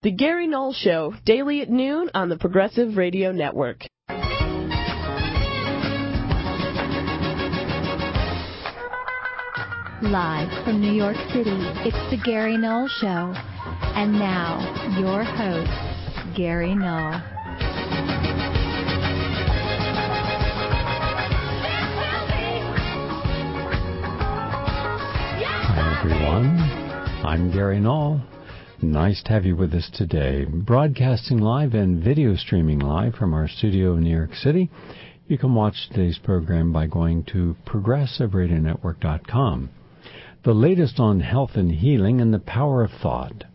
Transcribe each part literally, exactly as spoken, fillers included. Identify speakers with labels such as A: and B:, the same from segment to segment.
A: The Gary Null Show, daily at noon on the Progressive Radio Network.
B: Live from New York City, it's The Gary Null Show. And now, your host, Gary Null.
C: Hi, everyone. I'm Gary Null. Nice to have you with us today. Broadcasting live and video streaming live from our studio in New York City. You can watch today's program by going to progressive radio network dot com. The latest on health and healing and the power of thought.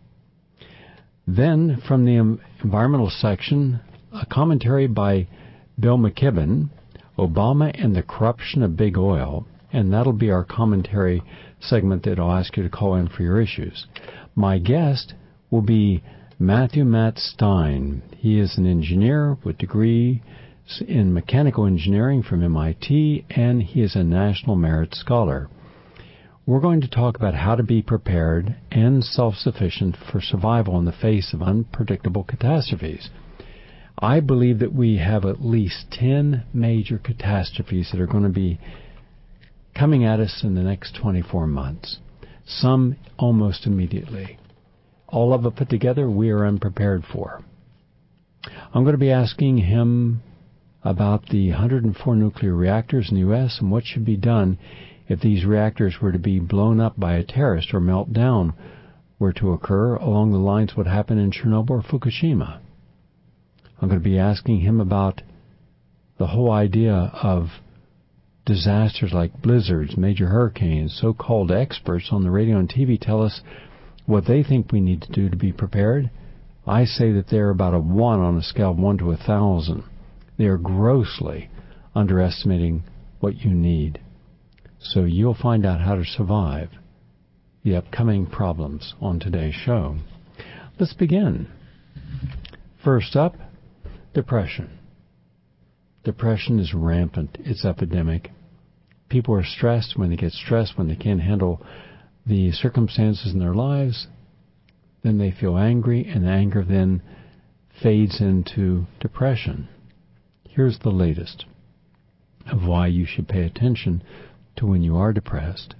C: Then, from the environmental section, a commentary by Bill McKibben, Obama and the Corruption of Big Oil, and that'll be our commentary segment that I'll ask you to call in for your issues. My guest will be Matthew Matt Stein. He is an engineer with degree in mechanical engineering from M I T, and he is a National Merit Scholar. We're going to talk about how to be prepared and self-sufficient for survival in the face of unpredictable catastrophes. I believe that we have at least ten major catastrophes that are going to be coming at us in the next twenty-four months, some almost immediately. All of it put together, we are unprepared for. I'm going to be asking him about the one hundred four nuclear reactors in the U S and what should be done if these reactors were to be blown up by a terrorist or meltdown were to occur along the lines of what happened in Chernobyl or Fukushima. I'm going to be asking him about the whole idea of disasters like blizzards, major hurricanes. So-called experts on the radio and T V tell us what they think we need to do to be prepared. I say that they're about a one on a scale of one to a thousand. They are grossly underestimating what you need. So you'll find out how to survive the upcoming problems on today's show. Let's begin. First up, depression. Depression is rampant. It's epidemic. People are stressed. When they get stressed, when they can't handle the circumstances in their lives, then they feel angry, and anger then fades into depression. Here's the latest of why you should pay attention to when you are depressed.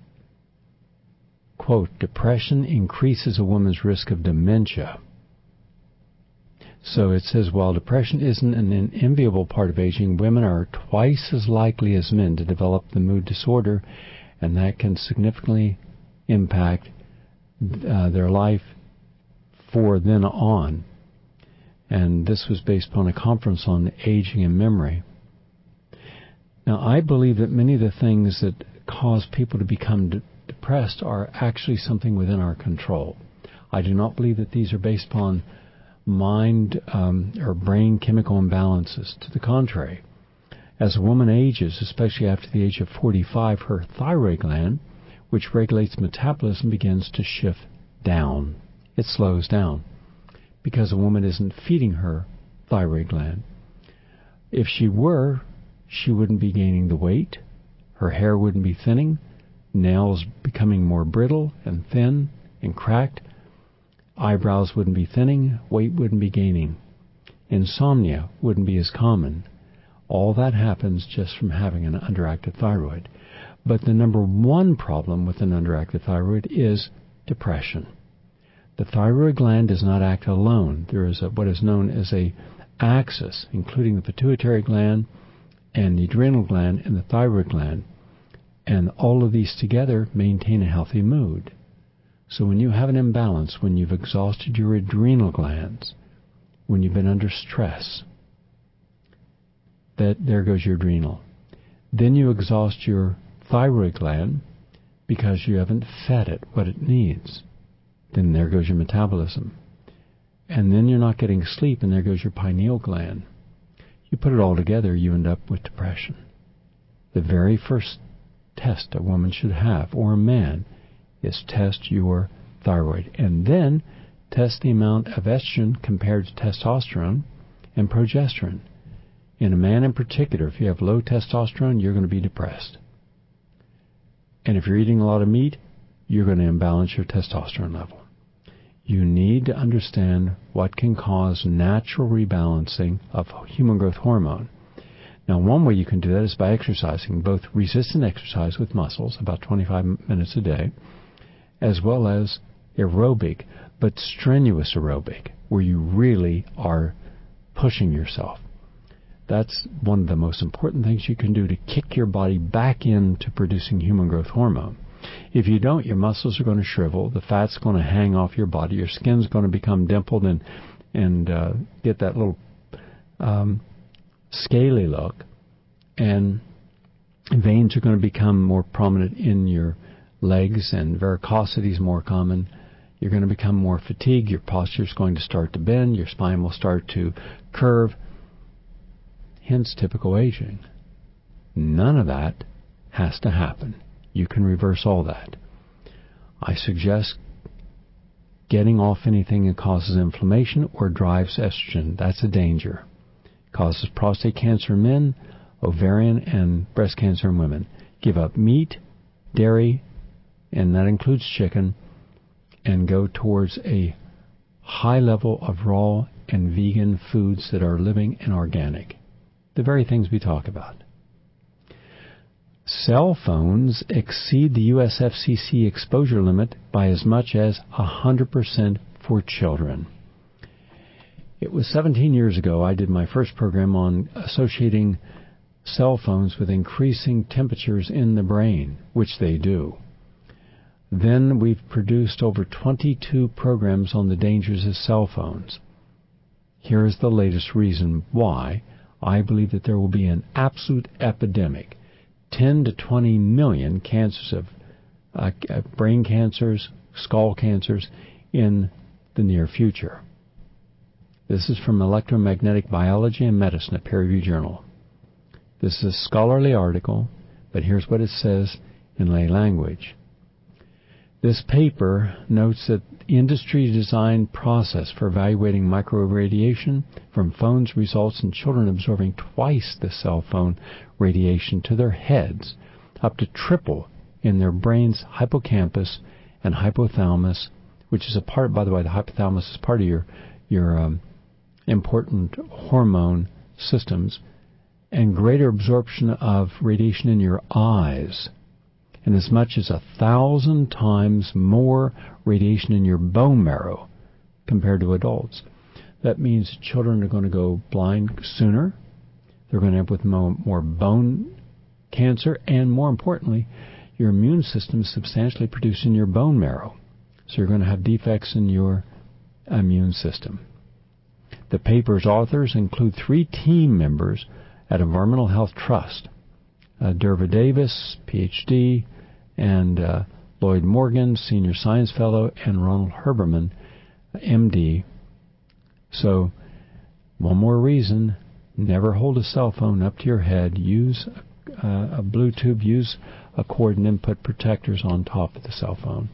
C: Quote, depression increases a woman's risk of dementia. So it says, while depression isn't an enviable part of aging, women are twice as likely as men to develop the mood disorder, and that can significantly impact uh, their life for then on. And this was based upon a conference on aging and memory. Now, I believe that many of the things that cause people to become de- depressed are actually something within our control. I do not believe that these are based upon mind um, or brain chemical imbalances. To the contrary, as a woman ages, especially after the age of forty-five, her thyroid gland, which regulates metabolism, begins to shift down. It slows down because a woman isn't feeding her thyroid gland. If she were, she wouldn't be gaining the weight, her hair wouldn't be thinning, nails becoming more brittle and thin and cracked, eyebrows wouldn't be thinning, weight wouldn't be gaining, insomnia wouldn't be as common. All that happens just from having an underactive thyroid. But the number one problem with an underactive thyroid is depression. The thyroid gland does not act alone. There is a, what is known as a axis, including the pituitary gland and the adrenal gland and the thyroid gland. And all of these together maintain a healthy mood. So when you have an imbalance, when you've exhausted your adrenal glands, when you've been under stress, that there goes your adrenal. Then you exhaust your thyroid gland because you haven't fed it what it needs. Then there goes your metabolism. And then you're not getting sleep, and there goes your pineal gland. You put it all together, you end up with depression. The very first test a woman should have, or a man, is test your thyroid. And then test the amount of estrogen compared to testosterone and progesterone. In a man in particular, if you have low testosterone, you're going to be depressed. And if you're eating a lot of meat, you're going to imbalance your testosterone level. you need to understand what can cause natural rebalancing of human growth hormone. Now, one way you can do that is by exercising, both resistant exercise with muscles, about twenty-five minutes a day, as well as aerobic, but strenuous aerobic, where you really are pushing yourself. That's one of the most important things you can do to kick your body back into producing human growth hormone. If you don't, your muscles are going to shrivel, the fat's going to hang off your body, your skin's going to become dimpled and and uh, get that little um, scaly look, and veins are going to become more prominent in your legs, and varicosity is more common. You're going to become more fatigued, your posture is going to start to bend, your spine will start to curve, hence typical aging. None of that has to happen. You can reverse all that. I suggest getting off anything that causes inflammation or drives estrogen. That's a danger. Causes prostate cancer in men, ovarian and breast cancer in women. Give up meat, dairy, and that includes chicken, and go towards a high level of raw and vegan foods that are living and organic. The very things we talk about. Cell phones exceed the U S F C C exposure limit by as much as one hundred percent for children. It was seventeen years ago I did my first program on associating cell phones with increasing temperatures in the brain, which they do. Then we've produced over twenty-two programs on the dangers of cell phones. Here is the latest reason why I believe that there will be an absolute epidemic. ten to twenty million cancers of uh, brain cancers, skull cancers in the near future. This is from Electromagnetic Biology and Medicine, a peer-reviewed journal. This is a scholarly article, but here's what it says in lay language. This paper notes that industry-designed process for evaluating microradiation from phones results in children absorbing twice the cell phone radiation to their heads, up to triple in their brain's hippocampus and hypothalamus, which is a part, by the way, the hypothalamus is part of your, your um, important hormone systems, and greater absorption of radiation in your eyes, and as much as a thousand times more radiation in your bone marrow compared to adults. That means children are going to go blind sooner. They're going to end up with more, more bone cancer, and more importantly, your immune system is substantially produced in your bone marrow. So you're going to have defects in your immune system. The paper's authors include three team members at Environmental Health Trust. Uh, Derva Davis, P H D, and uh, Lloyd Morgan, Senior Science Fellow, and Ronald Herberman, M D. So, one more reason, never hold a cell phone up to your head. Use uh, a Bluetooth, use a cord and input protectors on top of the cell phone.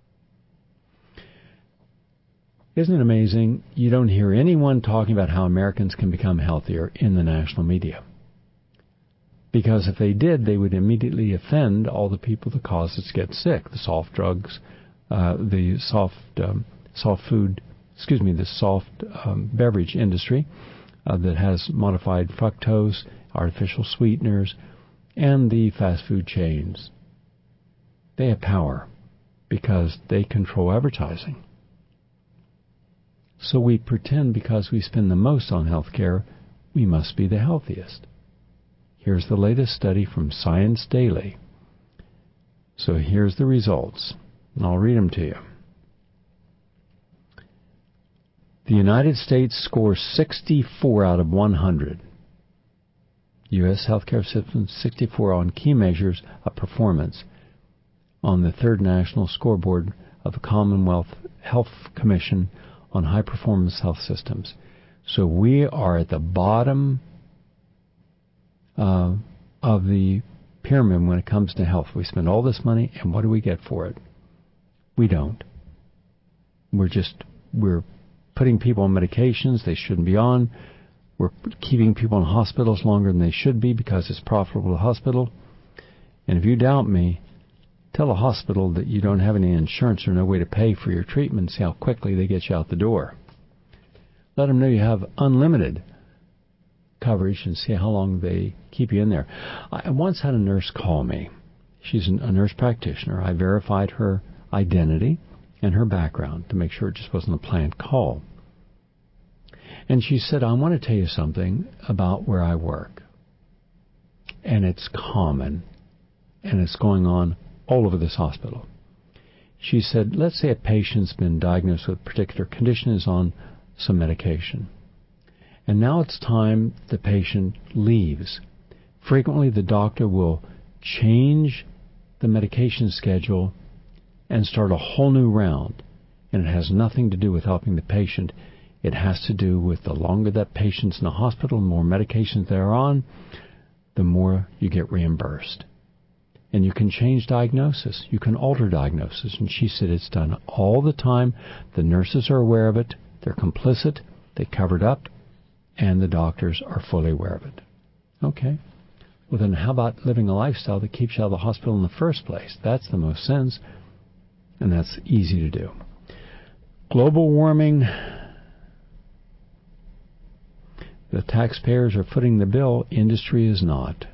C: Isn't it amazing? You don't hear anyone talking about how Americans can become healthier in the national media. Because if they did, they would immediately offend all the people that cause us to get sick. The soft drugs, uh, the soft um, soft food, excuse me, the soft um, beverage industry uh, that has modified fructose, artificial sweeteners, and the fast food chains. They have power because they control advertising. So we pretend because we spend the most on healthcare, we must be the healthiest. Here's the latest study from Science Daily. So here's the results, and I'll read them to you. The United States scores sixty-four out of one hundred. U S healthcare system sixty-four on key measures of performance on the third national scoreboard of the Commonwealth Health Commission on high performance health systems. So we are at the bottom Uh, of the pyramid when it comes to health. We spend all this money, and what do we get for it? We don't. We're just, we're putting people on medications they shouldn't be on. We're keeping people in hospitals longer than they should be because it's profitable to hospital. And if you doubt me, tell a hospital that you don't have any insurance or no way to pay for your treatment, see how quickly they get you out the door. Let them know you have unlimited coverage and see how long they keep you in there. I once had a nurse call me. She's a nurse practitioner. I verified her identity and her background to make sure it just wasn't a planned call. And she said, I want to tell you something about where I work. And it's common, and it's going on all over this hospital. She said, let's say a patient's been diagnosed with a particular condition, is on some medication. And now it's time the patient leaves. Frequently the doctor will change the medication schedule and start a whole new round. And it has nothing to do with helping the patient. It has to do with the longer that patient's in the hospital, the more medications they're on, the more you get reimbursed. And you can change diagnosis. You can alter diagnosis. And she said it's done all the time. The nurses are aware of it. They're complicit. They cover it up. And the doctors are fully aware of it. Okay. Well, then how about living a lifestyle that keeps you out of the hospital in the first place? That's the most sense. And that's easy to do. Global warming. The taxpayers are footing the bill. Industry is not.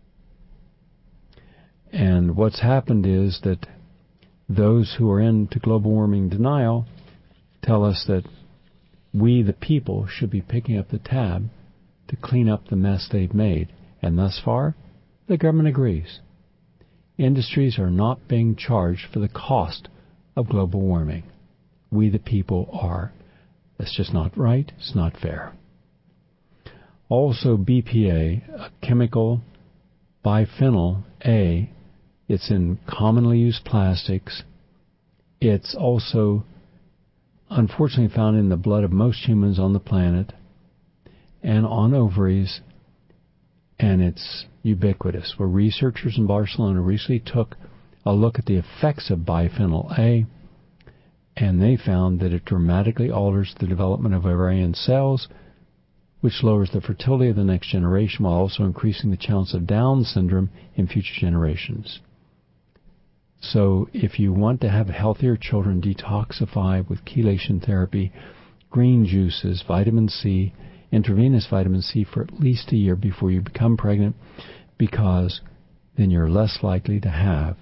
C: And what's happened is that those who are into global warming denial tell us that we, the people, should be picking up the tab to clean up the mess they've made. And thus far, the government agrees. Industries are not being charged for the cost of global warming. We, the people, are. That's just not right. It's not fair. Also, B P A, a chemical, biphenyl A, it's in commonly used plastics. It's also, unfortunately, found in the blood of most humans on the planet and on ovaries, and it's ubiquitous. Where researchers in Barcelona recently took a look at the effects of biphenyl A, and they found that it dramatically alters the development of ovarian cells, which lowers the fertility of the next generation while also increasing the chance of Down syndrome in future generations. So if you want to have healthier children, detoxify with chelation therapy, green juices, vitamin C, intravenous vitamin C for at least a year before you become pregnant, because then you're less likely to have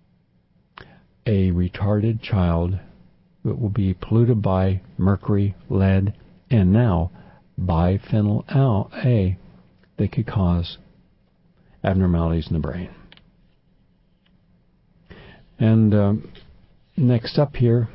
C: a retarded child that will be polluted by mercury, lead, and now biphenyl A that could cause abnormalities in the brain. And um, next up here,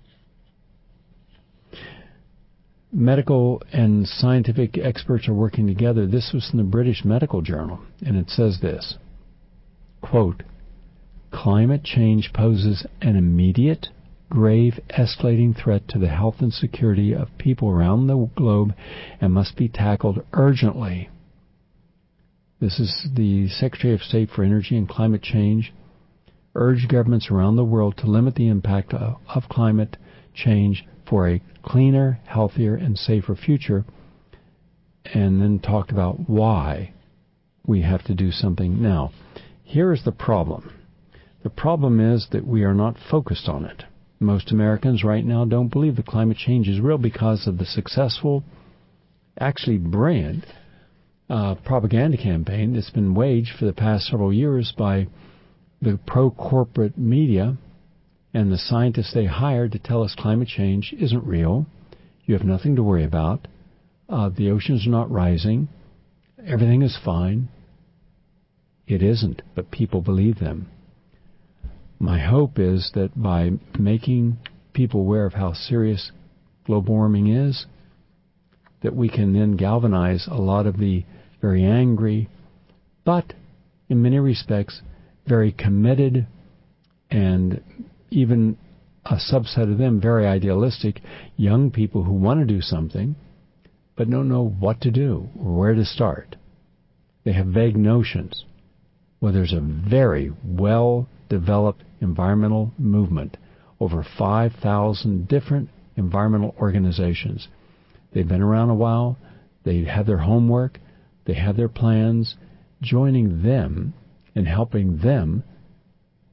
C: medical and scientific experts are working together. This was in the British Medical Journal, and it says this, quote, climate change poses an immediate, grave, escalating threat to the health and security of people around the globe and must be tackled urgently. This is the Secretary of State for Energy and Climate Change, urged governments around the world to limit the impact of, of climate change for a cleaner, healthier, and safer future, and then talked about why we have to do something now. Here is the problem. The problem is that we are not focused on it. Most Americans right now don't believe that climate change is real because of the successful, actually brilliant, uh, propaganda campaign that's been waged for the past several years by the pro-corporate media and the scientists they hired to tell us climate change isn't real. You have nothing to worry about. Uh, the oceans are not rising. Everything is fine. It isn't, but people believe them. My hope is that by making people aware of how serious global warming is, that we can then galvanize a lot of the very angry, but in many respects, very committed, and even a subset of them, very idealistic, young people who want to do something, but don't know what to do or where to start. They have vague notions. Well, there's a very well-developed environmental movement, over five thousand different environmental organizations. They've been around a while. They have their homework. They have their plans. Joining them and helping them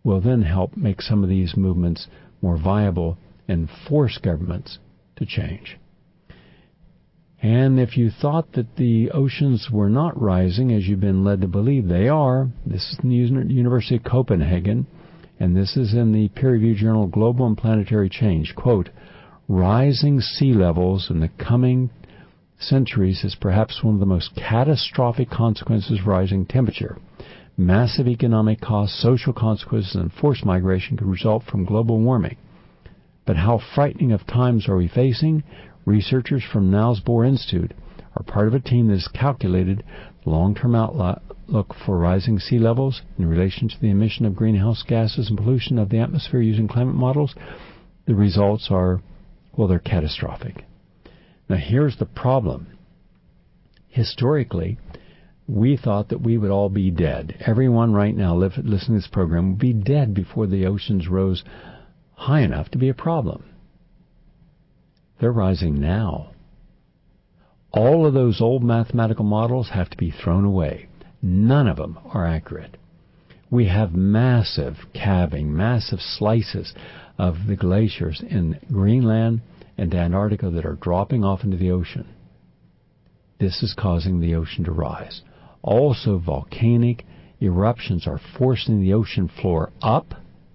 C: will then help make some of these movements more viable and force governments to change. And if you thought that the oceans were not rising, as you've been led to believe they are, this is in the University of Copenhagen, and this is in the peer-reviewed journal Global and Planetary Change. Quote, rising sea levels in the coming centuries is perhaps one of the most catastrophic consequences of rising temperature. Massive economic costs, social consequences, and forced migration could result from global warming. But how frightening of times are we facing? Researchers from Niels Bohr Institute are part of a team that has calculated the long-term outlook for rising sea levels in relation to the emission of greenhouse gases and pollution of the atmosphere using climate models. The results are, well, they're catastrophic. Now, here's the problem. Historically, we thought that we would all be dead. Everyone right now listening to this program would be dead before the oceans rose high enough to be a problem. They're rising now. All of those old mathematical models have to be thrown away. None of them are accurate. We have massive calving, massive slices of the glaciers in Greenland and Antarctica that are dropping off into the ocean. This is causing the ocean to rise. Also, volcanic eruptions are forcing the ocean floor up,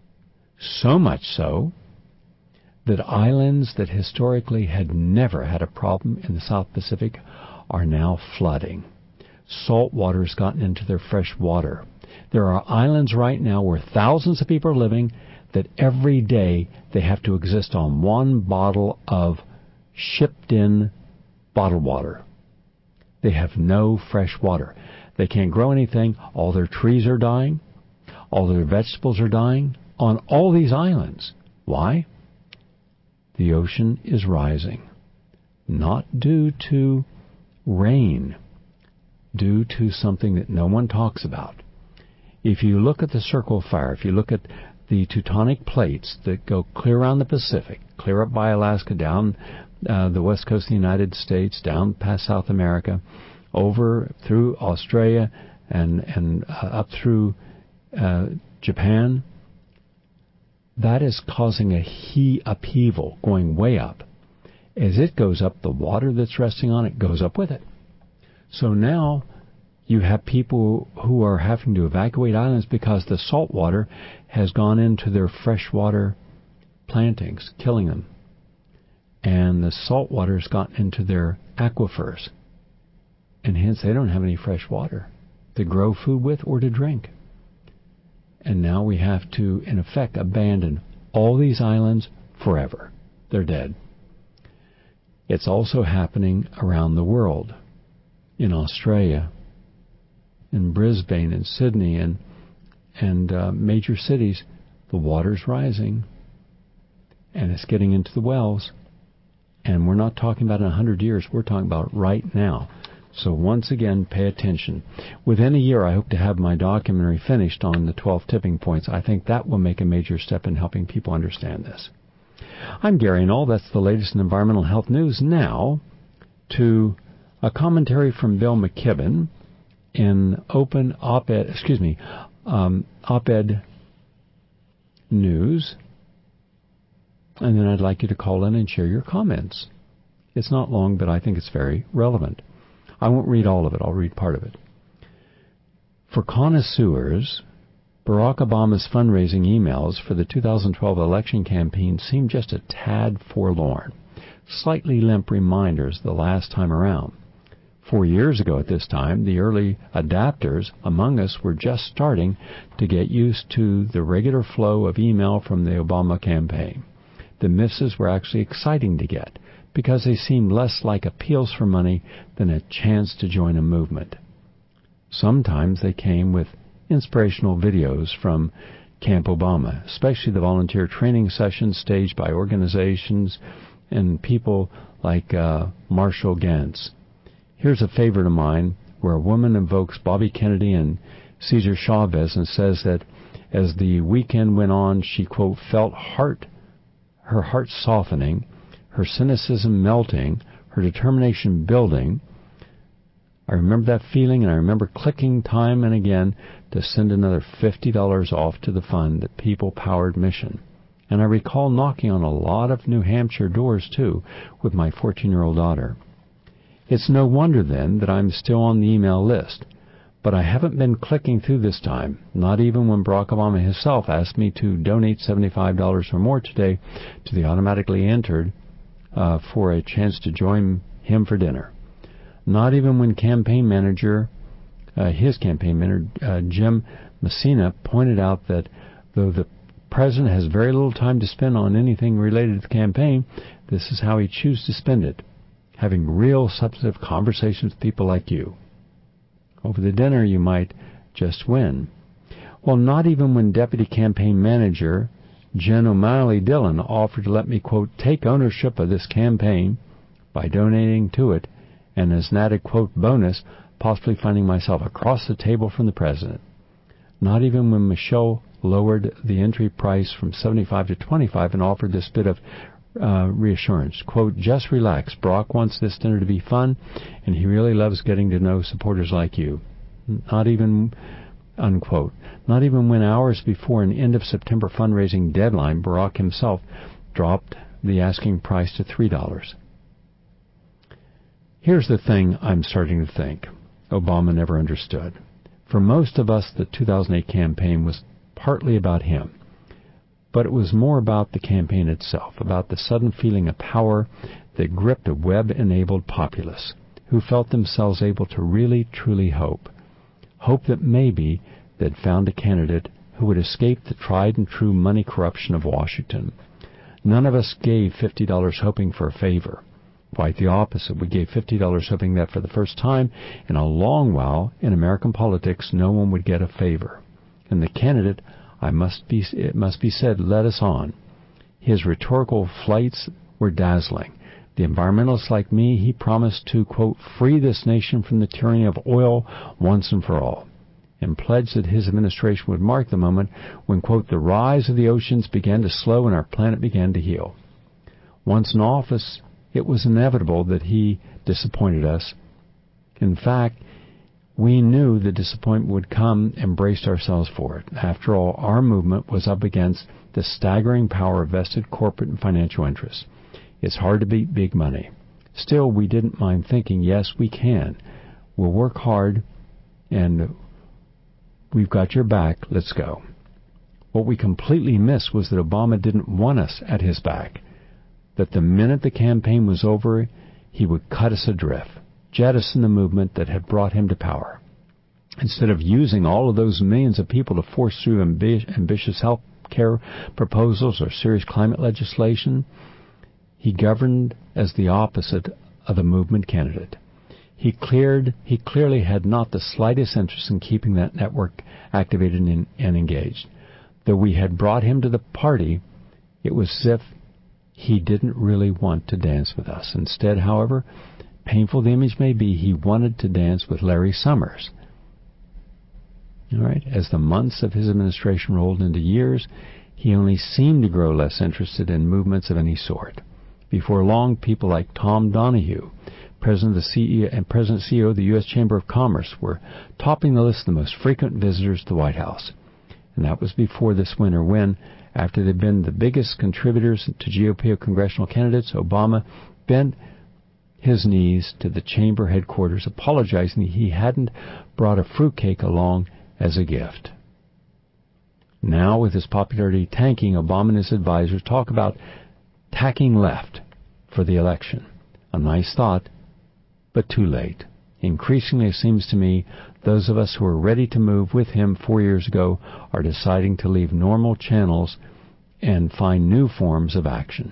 C: so much so that islands that historically had never had a problem in the South Pacific are now flooding. Salt water has gotten into their fresh water. There are islands right now where thousands of people are living that every day they have to exist on one bottle of shipped-in bottled water. They have no fresh water. They can't grow anything. All their trees are dying. All their vegetables are dying on all these islands. Why? The ocean is rising, not due to rain, due to something that no one talks about. If you look at the Circle of Fire, if you look at the tectonic plates that go clear around the Pacific, clear up by Alaska, down uh, the west coast of the United States, down past South America, over through Australia, and, and uh, up through uh, Japan, that is causing a he upheaval going way up. As it goes up, the water that's resting on it goes up with it. So now you have people who are having to evacuate islands because the salt water has gone into their freshwater plantings, killing them. And the salt water has gotten into their aquifers. And hence they don't have any fresh water to grow food with or to drink. And now we have to, in effect, abandon all these islands forever. They're dead. It's also happening around the world. In Australia, in Brisbane, and Sydney, and and uh, major cities, the water's rising, and it's getting into the wells. And we're not talking about in a hundred years. We're talking about right now. So once again, pay attention. Within a year, I hope to have my documentary finished on the twelve tipping points. I think that will make a major step in helping people understand this. I'm Gary Null. That's the latest in environmental health news. Now to a commentary from Bill McKibben in Open Op-Ed, excuse me, um, Op-Ed News. And then I'd like you to call in and share your comments. It's not long, but I think it's very relevant. I won't read all of it. I'll read part of it. For connoisseurs, Barack Obama's fundraising emails for the two thousand twelve election campaign seem just a tad forlorn, slightly limp reminders the last time around. Four years ago at this time, the early adapters among us were just starting to get used to the regular flow of email from the Obama campaign. The misses were actually exciting to get, because they seemed less like appeals for money than a chance to join a movement. Sometimes they came with inspirational videos from Camp Obama, especially the volunteer training sessions staged by organizations and people like uh, Marshall Gantz. Here's a favorite of mine where a woman invokes Bobby Kennedy and Cesar Chavez and says that as the weekend went on, she, quote, felt heart, her heart softening, her cynicism melting, her determination building, I remember that feeling, and I remember clicking time and again to send another fifty dollars off to the fund, the people-powered mission. And I recall knocking on a lot of New Hampshire doors, too, with my fourteen-year-old daughter. It's no wonder, then, that I'm still on the email list. But I haven't been clicking through this time, not even when Barack Obama himself asked me to donate seventy-five dollars or more today to the automatically entered uh, for a chance to join him for dinner. Not even when campaign manager, uh, his campaign manager, uh, Jim Messina, pointed out that though the president has very little time to spend on anything related to the campaign, this is how he chooses to spend it, having real substantive conversations with people like you. Over the dinner, you might just win. Well, not even when Deputy Campaign Manager Jen O'Malley Dillon offered to let me, quote, take ownership of this campaign by donating to it, and as an added, quote, bonus, possibly finding myself across the table from the president. Not even when Michelle lowered the entry price from seventy-five to twenty-five and offered this bit of uh, reassurance. Quote, just relax. Barack wants this dinner to be fun, and he really loves getting to know supporters like you. Not even, unquote, not even when hours before an end of September fundraising deadline, Barack himself dropped the asking price to three dollars. Here's the thing I'm starting to think Obama never understood. For most of us, the two thousand eight campaign was partly about him. But it was more about the campaign itself, about the sudden feeling of power that gripped a web-enabled populace who felt themselves able to really, truly hope. Hope that maybe they'd found a candidate who would escape the tried-and-true money corruption of Washington. None of us gave fifty dollars hoping for a favor. Quite the opposite. We gave fifty dollars hoping that for the first time in a long while in American politics, no one would get a favor. And the candidate, I must be, it must be said, led us on. His rhetorical flights were dazzling. The environmentalist like me, he promised to, quote, free this nation from the tyranny of oil once and for all, and pledged that his administration would mark the moment when, quote, the rise of the oceans began to slow and our planet began to heal. Once in office, it was inevitable that he disappointed us. In fact, we knew the disappointment would come and braced ourselves for it. After all, our movement was up against the staggering power of vested corporate and financial interests. It's hard to beat big money. Still, we didn't mind thinking, yes, we can. We'll work hard, and we've got your back. Let's go. What we completely missed was that Obama didn't want us at his back, that the minute the campaign was over, he would cut us adrift, jettison the movement that had brought him to power. Instead of using all of those millions of people to force through ambi- ambitious health care proposals or serious climate legislation, he governed as the opposite of the movement candidate. He cleared. He clearly had not the slightest interest in keeping that network activated and, and engaged. Though we had brought him to the party, it was as if he didn't really want to dance with us. Instead, however, painful the image may be, he wanted to dance with Larry Summers. All right. As the months of his administration rolled into years, he only seemed to grow less interested in movements of any sort. Before long, people like Tom Donahue, President of the C E O and President and C E O of the U S Chamber of Commerce, were topping the list of the most frequent visitors to the White House. And that was before this winter when, after they'd been the biggest contributors to G O P congressional candidates, Obama bent his knees to the chamber headquarters, apologizing that he hadn't brought a fruitcake along as a gift. Now, with his popularity tanking, Obama and his advisors talk about tacking left for the election. A nice thought, but too late. Increasingly, it seems to me, those of us who were ready to move with him four years ago are deciding to leave normal channels and find new forms of action.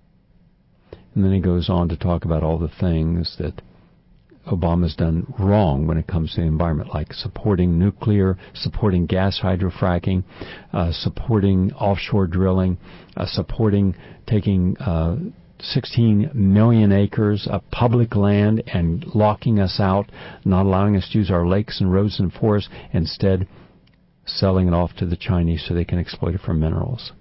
C: And then he goes on to talk about all the things that Obama's done wrong when it comes to the environment, like supporting nuclear, supporting gas hydrofracking, uh, supporting offshore drilling, uh, supporting taking uh, sixteen million acres of public land and locking us out, not allowing us to use our lakes and roads and forests, instead selling it off to the Chinese so they can exploit it for minerals.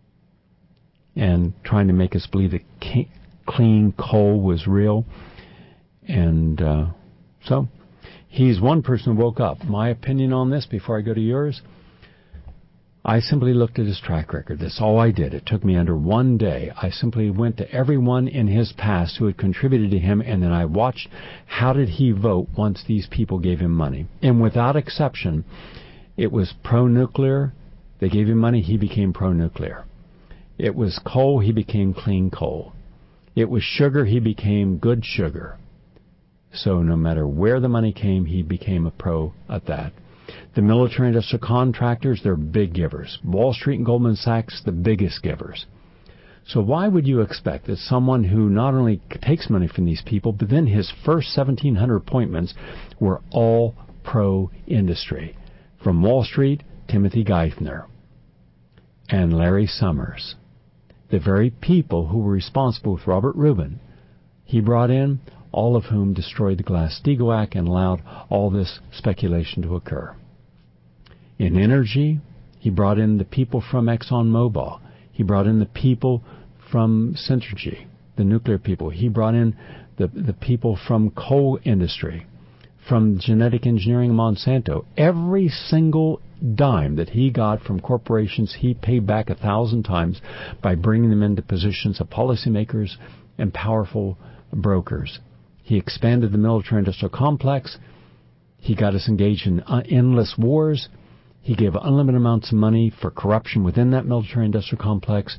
C: And trying to make us believe that clean coal was real. And uh, so He's one person who woke up. My opinion on this, before I go to yours, I simply looked at his track record. That's all I did. It took me under one day. I simply went to everyone in his past who had contributed to him, and then I watched how did he vote once these people gave him money. And without exception, it was pro-nuclear. They gave him money, he became pro-nuclear. It was coal, he became clean coal. It was sugar, he became good sugar. So no matter where the money came, he became a pro at that. The military industrial contractors, they're big givers. Wall Street and Goldman Sachs, the biggest givers. So why would you expect that someone who not only takes money from these people, but then his first seventeen hundred appointments were all pro-industry? From Wall Street, Timothy Geithner and Larry Summers, the very people who were responsible with Robert Rubin, he brought in, all of whom destroyed the Glass-Steagall Act and allowed all this speculation to occur. In energy, he brought in the people from ExxonMobil. He brought in the people from Centrigy, the nuclear people. He brought in the, the people from coal industry, from genetic engineering, Monsanto. Every single dime that he got from corporations, he paid back a thousand times by bringing them into positions of policymakers and powerful brokers. He expanded the military-industrial complex. He got us engaged in endless wars. He gave unlimited amounts of money for corruption within that military-industrial complex.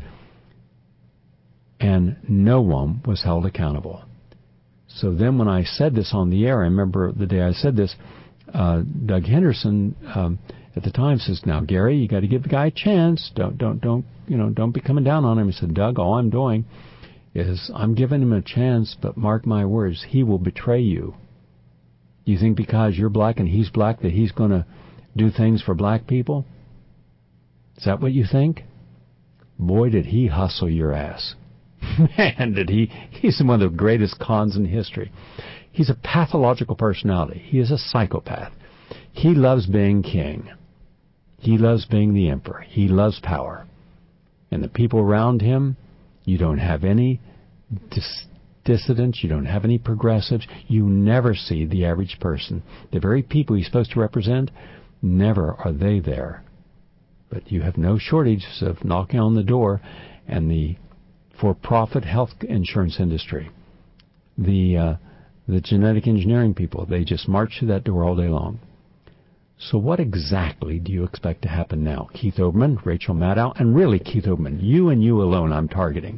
C: And no one was held accountable. So then when I said this on the air, I remember the day I said this, uh, Doug Henderson um, at the time says, "Now, Gary, you got to give the guy a chance. Don't, don't, don't, you know, don't be coming down on him." He said, "Doug, all I'm doing is I'm giving him a chance, but mark my words, he will betray you. You think because you're black and he's black that he's going to do things for black people? Is that what you think? Boy, did he hustle your ass." Man, did he. He's one of the greatest cons in history. He's a pathological personality. He is a psychopath. He loves being king. He loves being the emperor. He loves power. And the people around him, you don't have any dis- dissidents. You don't have any progressives. You never see the average person. The very people he's supposed to represent, never are they there. But you have no shortage of knocking on the door, and the for-profit health insurance industry, the uh, the genetic engineering people, they just march through that door all day long. So what exactly do you expect to happen now? Keith Olbermann, Rachel Maddow, and really Keith Olbermann, you and you alone I'm targeting.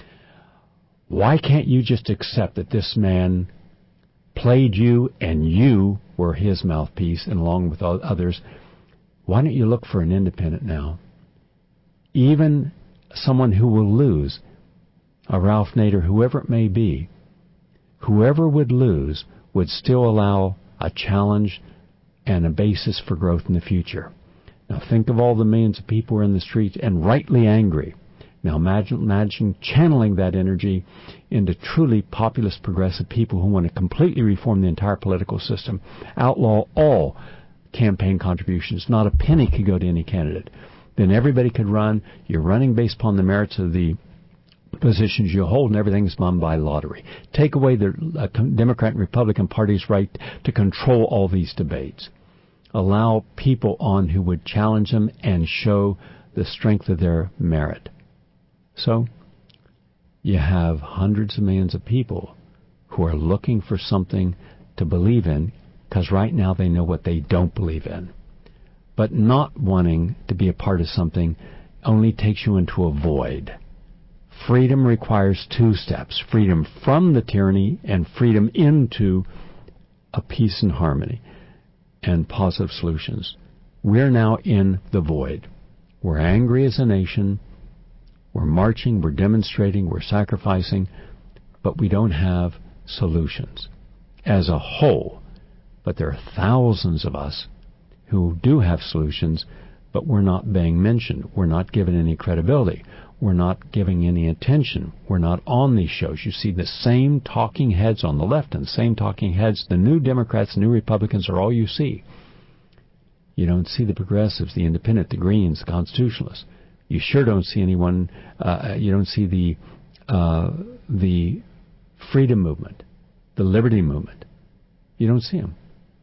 C: Why can't you just accept that this man played you and you were his mouthpiece, and along with others? Why don't you look for an independent now? Even someone who will lose, a Ralph Nader, whoever it may be, whoever would lose would still allow a challenge and a basis for growth in the future. Now think of all the millions of people who are in the streets and rightly angry. Now imagine, imagine channeling that energy into truly populist progressive people who want to completely reform the entire political system, outlaw all campaign contributions. Not a penny could go to any candidate. Then everybody could run. You're running based upon the merits of the positions you hold, and everything is done by lottery. Take away the uh, Democrat and Republican party's right to control all these debates. Allow people on who would challenge them and show the strength of their merit. So you have hundreds of millions of people who are looking for something to believe in, because right now they know what they don't believe in. But not wanting to be a part of something only takes you into a void. Freedom requires two steps: freedom from the tyranny and freedom into a peace and harmony and positive solutions. We're now in the void. We're angry as a nation. We're marching, we're demonstrating, we're sacrificing, but we don't have solutions as a whole. But there are thousands of us who do have solutions, but we're not being mentioned. We're not given any credibility. We're not giving any attention. We're not on these shows. You see the same talking heads on the left and the same talking heads. The new Democrats, the new Republicans are all you see. You don't see the progressives, the independent, the Greens, the constitutionalists. You sure don't see anyone. Uh, you don't see the uh, the freedom movement, the liberty movement. You don't see them.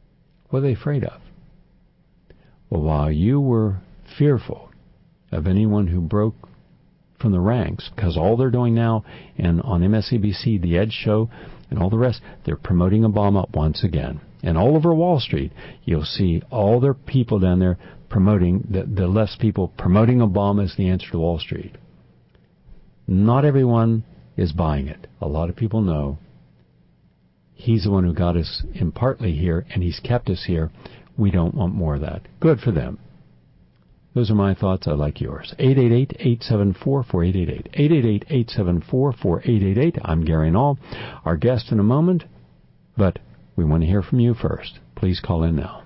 C: What are they afraid of? Well, while you were fearful of anyone who broke from the ranks, because all they're doing now, and on M S N B C, The Ed Show, and all the rest, they're promoting Obama once again. And all over Wall Street, you'll see all their people down there promoting, the, the left people promoting Obama as the answer to Wall Street. Not everyone is buying it. A lot of people know he's the one who got us in partly here, and he's kept us here. We don't want more of that. Good for them. Those are my thoughts. I like yours. eight eight eight, eight seven four, four eight eight eight. eight eight eight, eight seven four, four eight eight eight. I'm Gary Null. Our guest in a moment, but we want to hear from you first. Please call in now.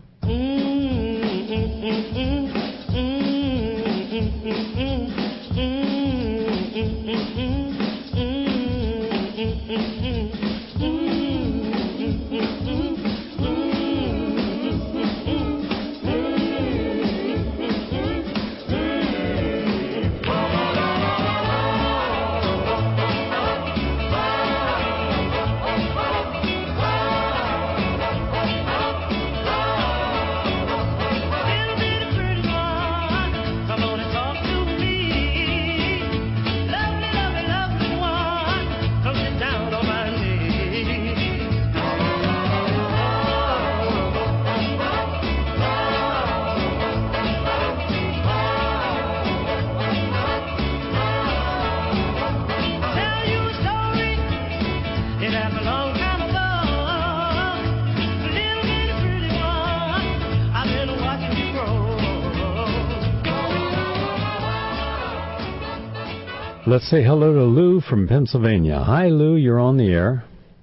C: Let's say hello to Lou from Pennsylvania. Hi, Lou. You're on the air.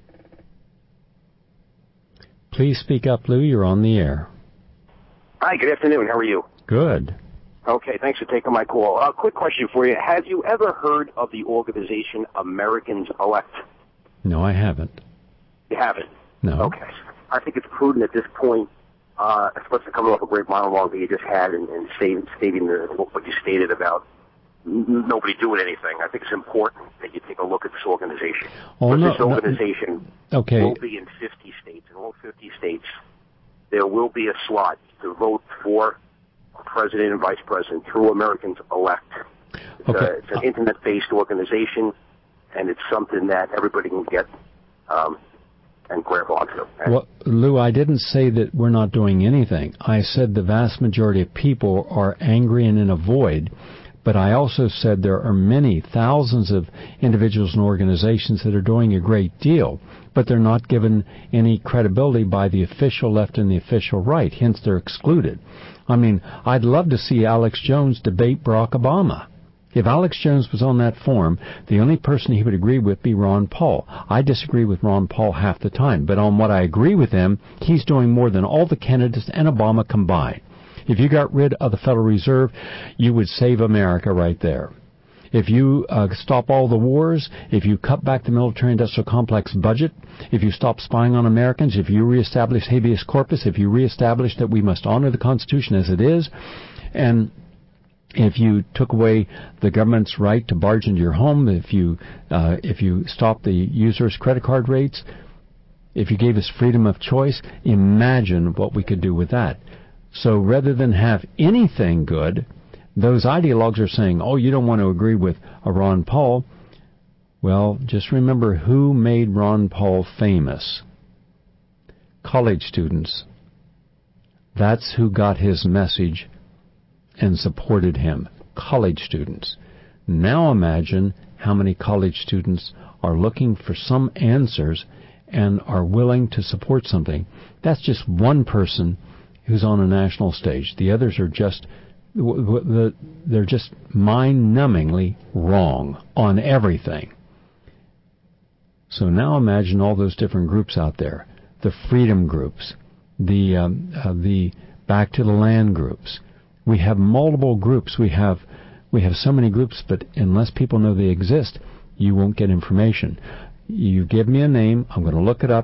C: Please speak up, Lou. You're on the air.
D: Hi, good afternoon. How are you?
C: Good.
D: Okay, thanks for taking my call. A uh, quick question for you. Have you ever heard of the organization Americans Elect?
C: No, I haven't.
D: You haven't?
C: No.
D: Okay. I think it's prudent at this point, uh, especially coming off a great monologue that you just had and, and stating, stating the, what you stated about nobody doing anything. I think it's important that you take a look at this organization.
C: Oh, no,
D: this organization
C: no, okay.
D: will be in fifty states. In all fifty states, there will be a slot to vote for president and vice president through Americans Elect. It's,
C: okay.
D: a, it's an internet-based organization, and it's something that everybody can get um, and grab onto. And
C: well, Lou, I didn't say that we're not doing anything. I said the vast majority of people are angry and in a void. But I also said there are many thousands of individuals and organizations that are doing a great deal, but they're not given any credibility by the official left and the official right, hence they're excluded. I mean, I'd love to see Alex Jones debate Barack Obama. If Alex Jones was on that forum, the only person he would agree with would be Ron Paul. I disagree with Ron Paul half the time, but on what I agree with him, he's doing more than all the candidates and Obama combined. If you got rid of the Federal Reserve, you would save America right there. If you uh, stop all the wars, if you cut back the military-industrial complex budget, if you stop spying on Americans, if you reestablish habeas corpus, if you reestablish that we must honor the Constitution as it is, and if you took away the government's right to barge into your home, if you uh, if you stopped the users' credit card rates, if you gave us freedom of choice, imagine what we could do with that. So rather than have anything good, those ideologues are saying, oh, you don't want to agree with a Ron Paul. Well, just remember who made Ron Paul famous. College students. That's who got his message and supported him. College students. Now imagine how many college students are looking for some answers and are willing to support something. That's just one person who's on a national stage. The others are just, they're just mind-numbingly wrong on everything. So now imagine all those different groups out there, the freedom groups, the um, uh, the Back to the Land groups. We have multiple groups. We have we have so many groups, but unless people know they exist, you won't get information. You give me a name, I'm going to look it up,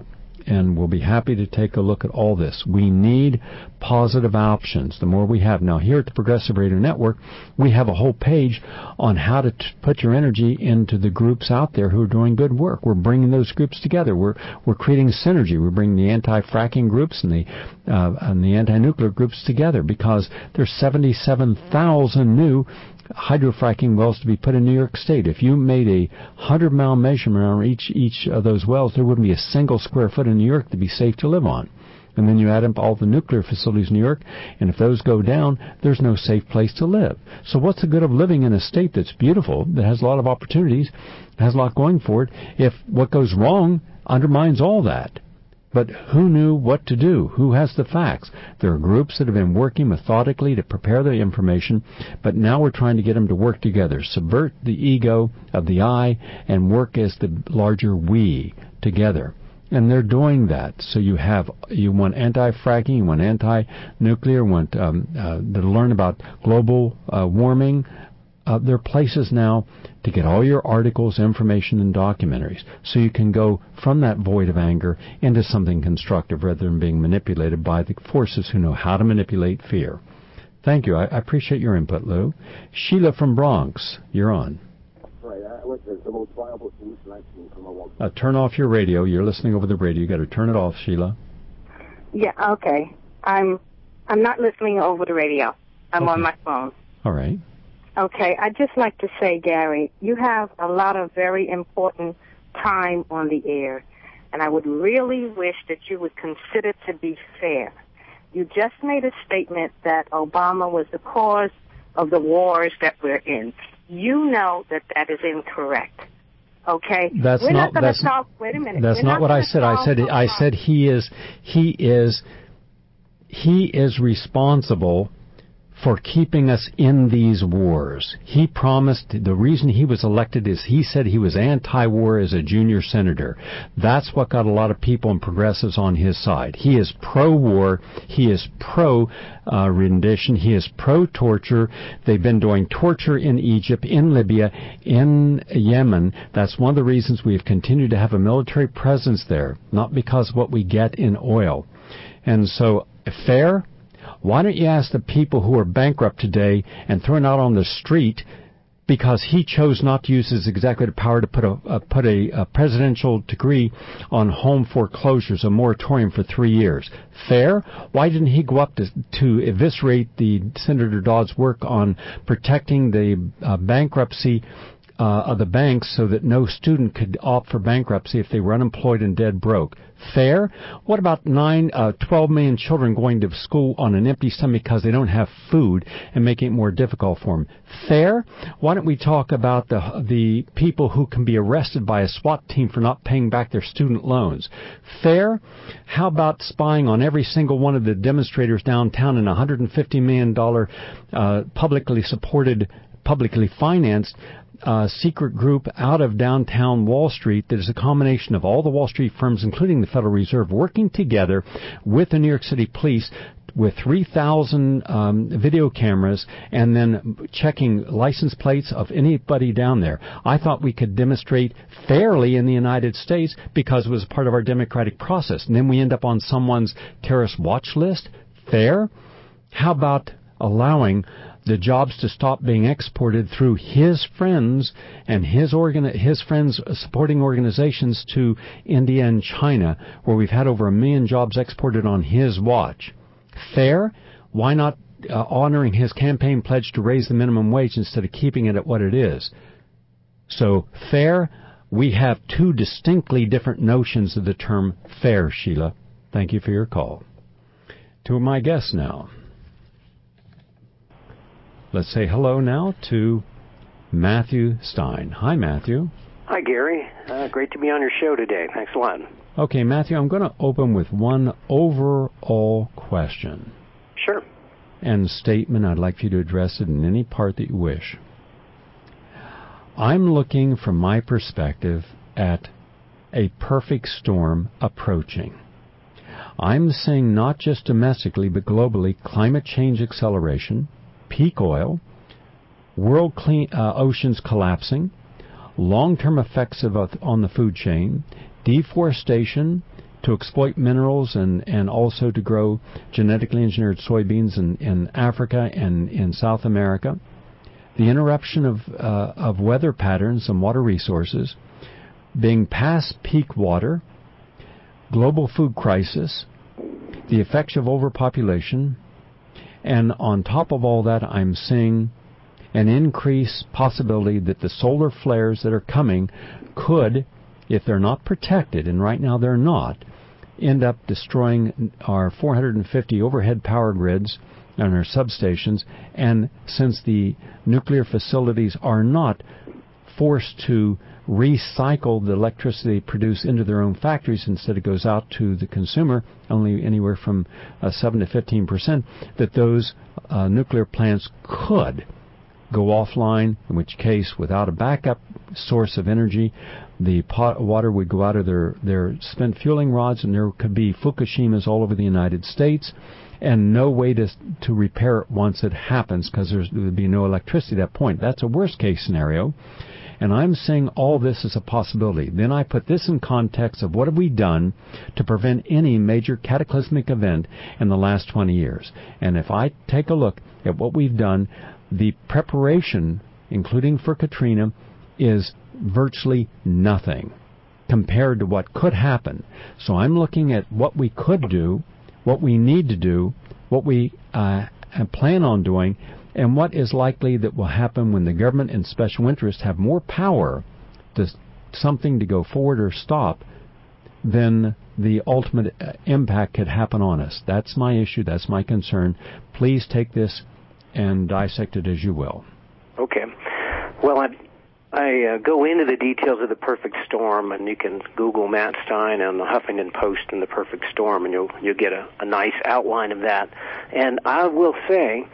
C: and we'll be happy to take a look at all this. We need positive options. The more we have. Now, here at the Progressive Radio Network, we have a whole page on how to t- put your energy into the groups out there who are doing good work. We're bringing those groups together. We're we're creating synergy. We're bringing the anti-fracking groups and the uh, and the anti-nuclear groups together because there's seventy-seven thousand new hydrofracking wells to be put in New York State. If you made a hundred-mile measurement on each each of those wells, there wouldn't be a single square foot in New York to be safe to live on. And then you add up all the nuclear facilities in New York, and if those go down, there's no safe place to live. So what's the good of living in a state that's beautiful, that has a lot of opportunities, has a lot going for it, if what goes wrong undermines all that? But who knew what to do? Who has the facts? There are groups that have been working methodically to prepare the information, but now we're trying to get them to work together, subvert the ego of the I, and work as the larger we together. And they're doing that. So you have, you want anti-fracking, you want anti-nuclear, you want um, uh, to learn about global uh, warming. Uh, there are places now to get all your articles, information, and documentaries, so you can go from that void of anger into something constructive rather than being manipulated by the forces who know how to manipulate fear. Thank you. I, I appreciate your input, Lou. Sheila from Bronx, you're on.
D: Right. I like the, the most viable solution I've seen from a long
C: Uh, turn off your radio. You're listening over the radio. You got to turn it off, Sheila.
E: Yeah. Okay. I'm I'm not listening over the radio. I'm
C: okay.
E: on my phone.
C: All right.
E: Okay, I'd just like to say, Gary, you have a lot of very important time on the air, and I would really wish that you would consider to be fair. You just made a statement that Obama was the cause of the wars that we're in. You know that that is incorrect. Okay?
C: That's
E: we're
C: not,
E: not going
C: that's,
E: to solve, wait a minute.
C: That's
E: we're
C: not,
E: not
C: what I said. I said I said he is he is he is responsible for keeping us in these wars. He promised, the reason he was elected is he said he was anti-war as a junior senator. That's what got a lot of people and progressives on his side. He is pro-war. He is pro-rendition. Uh, he is pro-torture. They've been doing torture in Egypt, in Libya, in Yemen. That's one of the reasons we have continued to have a military presence there, not because of what we get in oil. And so, fair? Why don't you ask the people who are bankrupt today and thrown out on the street because he chose not to use his executive power to put a uh, put a, a presidential decree on home foreclosures, a moratorium for three years? Fair? Why didn't he go up to, to eviscerate the Senator Dodd's work on protecting the uh, bankruptcy Uh, of the banks so that no student could opt for bankruptcy if they were unemployed and dead broke? Fair? What about nine, uh, twelve million children going to school on an empty stomach because they don't have food and making it more difficult for them? Fair? Why don't we talk about the the people who can be arrested by a SWAT team for not paying back their student loans? Fair? How about spying on every single one of the demonstrators downtown in a one hundred fifty million dollars uh, publicly supported, publicly financed Uh, secret group out of downtown Wall Street that is a combination of all the Wall Street firms, including the Federal Reserve, working together with the New York City Police with three thousand um, video cameras and then checking license plates of anybody down there. I thought we could demonstrate fairly in the United States because it was part of our democratic process. And then we end up on someone's terrorist watch list. Fair? How about allowing the jobs to stop being exported through his friends and his organ- his friends supporting organizations to India and China, where we've had over a million jobs exported on his watch? Fair? Why not uh, honoring his campaign pledge to raise the minimum wage instead of keeping it at what it is? So, fair? We have two distinctly different notions of the term fair, Sheila. Thank you for your call. To my guests now. Let's say hello now to Matthew Stein. Hi, Matthew.
F: Hi, Gary. Uh, great to be on your show today. Thanks a lot.
C: Okay, Matthew, I'm going to open with one overall question.
F: Sure.
C: And statement. I'd like for you to address it in any part that you wish. I'm looking, from my perspective, at a perfect storm approaching. I'm saying not just domestically, but globally, climate change acceleration, peak oil, world clean, uh, oceans collapsing, long-term effects of, uh, on the food chain, deforestation, to exploit minerals and, and also to grow genetically engineered soybeans in, in Africa and in South America, the interruption of, uh, of weather patterns and water resources, being past peak water, global food crisis, the effects of overpopulation, and on top of all that, I'm seeing an increased possibility that the solar flares that are coming could, if they're not protected, and right now they're not, end up destroying our four hundred fifty overhead power grids and our substations. And since the nuclear facilities are not forced to recycle the electricity produced into their own factories, instead it goes out to the consumer, only anywhere from uh, seven to fifteen percent, that those uh, nuclear plants could go offline, in which case, without a backup source of energy, the pot water would go out of their, their spent fueling rods, and there could be Fukushimas all over the United States, and no way to to repair it once it happens, because there would be no electricity at that point. That's a worst-case scenario, and I'm saying all this is a possibility. Then I put this in context of what have we done to prevent any major cataclysmic event in the last twenty years. And if I take a look at what we've done, the preparation, including for Katrina, is virtually nothing compared to what could happen. So I'm looking at what we could do, what we need to do, what we uh, plan on doing, and what is likely that will happen when the government and special interests have more power to something to go forward or stop than the ultimate impact could happen on us. That's my issue. That's my concern. Please take this and dissect it as you will.
F: Okay. Well, I, I uh, go into the details of the perfect storm, and you can Google Matt Stein on the Huffington Post and the perfect storm, and you'll you'll get a, a nice outline of that. And I will say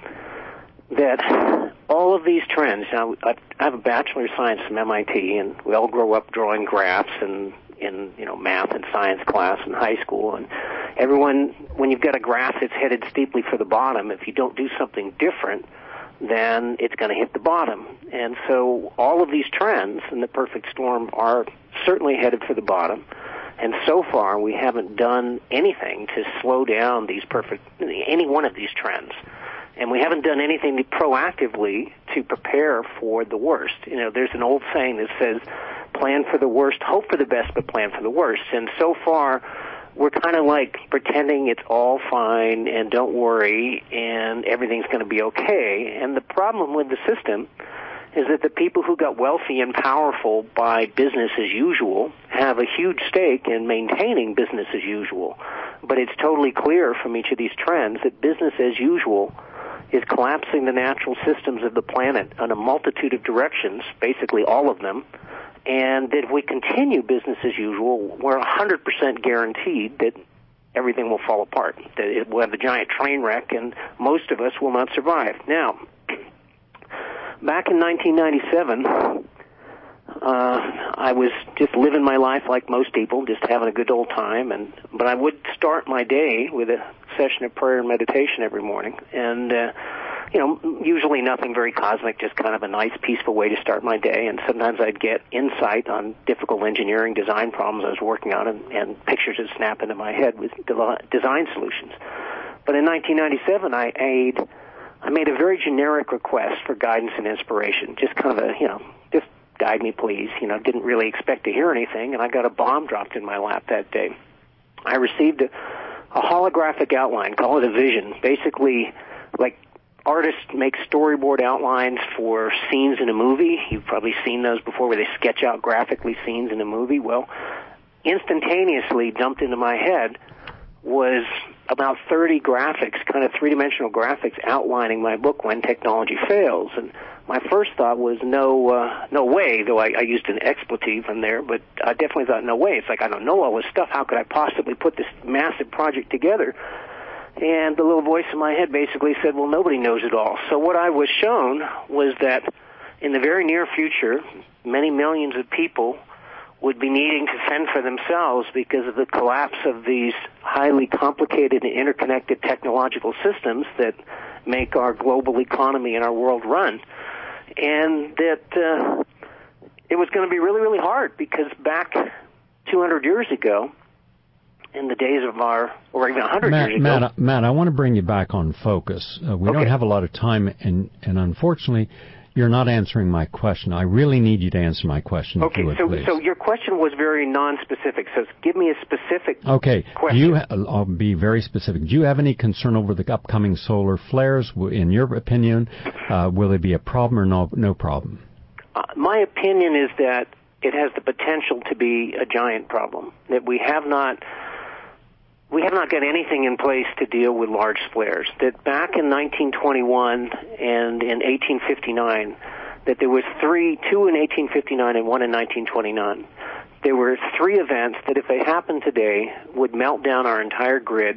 F: that all of these trends, now I, I have a Bachelor of Science from M I T, and we all grow up drawing graphs and in, you know, math and science class in high school, and everyone, when you've got a graph that's headed steeply for the bottom, if you don't do something different, then it's going to hit the bottom. And so all of these trends in the perfect storm are certainly headed for the bottom. And so far, we haven't done anything to slow down these perfect, any one of these trends. And we haven't done anything to proactively to prepare for the worst. You know, there's an old saying that says, plan for the worst, hope for the best, but plan for the worst. And so far, we're kind of like pretending it's all fine and don't worry and everything's going to be okay. And the problem with the system is that the people who got wealthy and powerful by business as usual have a huge stake in maintaining business as usual. But it's totally clear from each of these trends that business as usual is collapsing the natural systems of the planet in a multitude of directions, basically all of them. And that if we continue business as usual, we're one hundred percent guaranteed that everything will fall apart, that it will have a giant train wreck, and most of us will not survive. Now, back in nineteen ninety-seven, uh, I was just living my life like most people, just having a good old time, and but I would start my day with a session of prayer and meditation every morning, and uh, you know, usually nothing very cosmic, just kind of a nice, peaceful way to start my day. And sometimes I'd get insight on difficult engineering design problems I was working on, and, and pictures would snap into my head with design solutions. But in nineteen ninety-seven, I made, I made a very generic request for guidance and inspiration, just kind of a, you know, just guide me, please. You know, didn't really expect to hear anything, and I got a bomb dropped in my lap that day. I received a, a holographic outline, call it a vision, basically like artists make storyboard outlines for scenes in a movie. You've probably seen those before, where they sketch out graphically scenes in a movie. Well, instantaneously dumped into my head was about thirty graphics, kind of three-dimensional graphics outlining my book, When Technology Fails. And my first thought was, no uh, no way, though I, I used an expletive in there, but I definitely thought, no way. It's like, I don't know all this stuff. How could I possibly put this massive project together? And the little voice in my head basically said, well, nobody knows it all. So what I was shown was that in the very near future, many millions of people would be needing to fend for themselves because of the collapse of these highly complicated and interconnected technological systems that make our global economy and our world run. And that uh, it was going to be really, really hard, because back two hundred years ago, in the days of our, or even one hundred
C: Matt,
F: years ago.
C: Matt, Matt, I want to bring you back on focus. Uh, we
F: Okay.
C: don't have a lot of time, and, and unfortunately, you're not answering my question. I really need you to answer my question,
F: Okay,
C: if you would,
F: so
C: please.
F: so your question was very non-specific. So give me a specific
C: Okay,
F: question.
C: do you ha- I'll be very specific. Do you have any concern over the upcoming solar flares? W- In your opinion, uh, will it be a problem or no, no problem?
F: Uh, my opinion is that it has the potential to be a giant problem, that we have not we have not got anything in place to deal with large flares. That back in nineteen twenty-one and in eighteen fifty-nine, that there was three, two in eighteen fifty-nine and one in nineteen twenty-nine. There were three events that, if they happened today, would melt down our entire grid.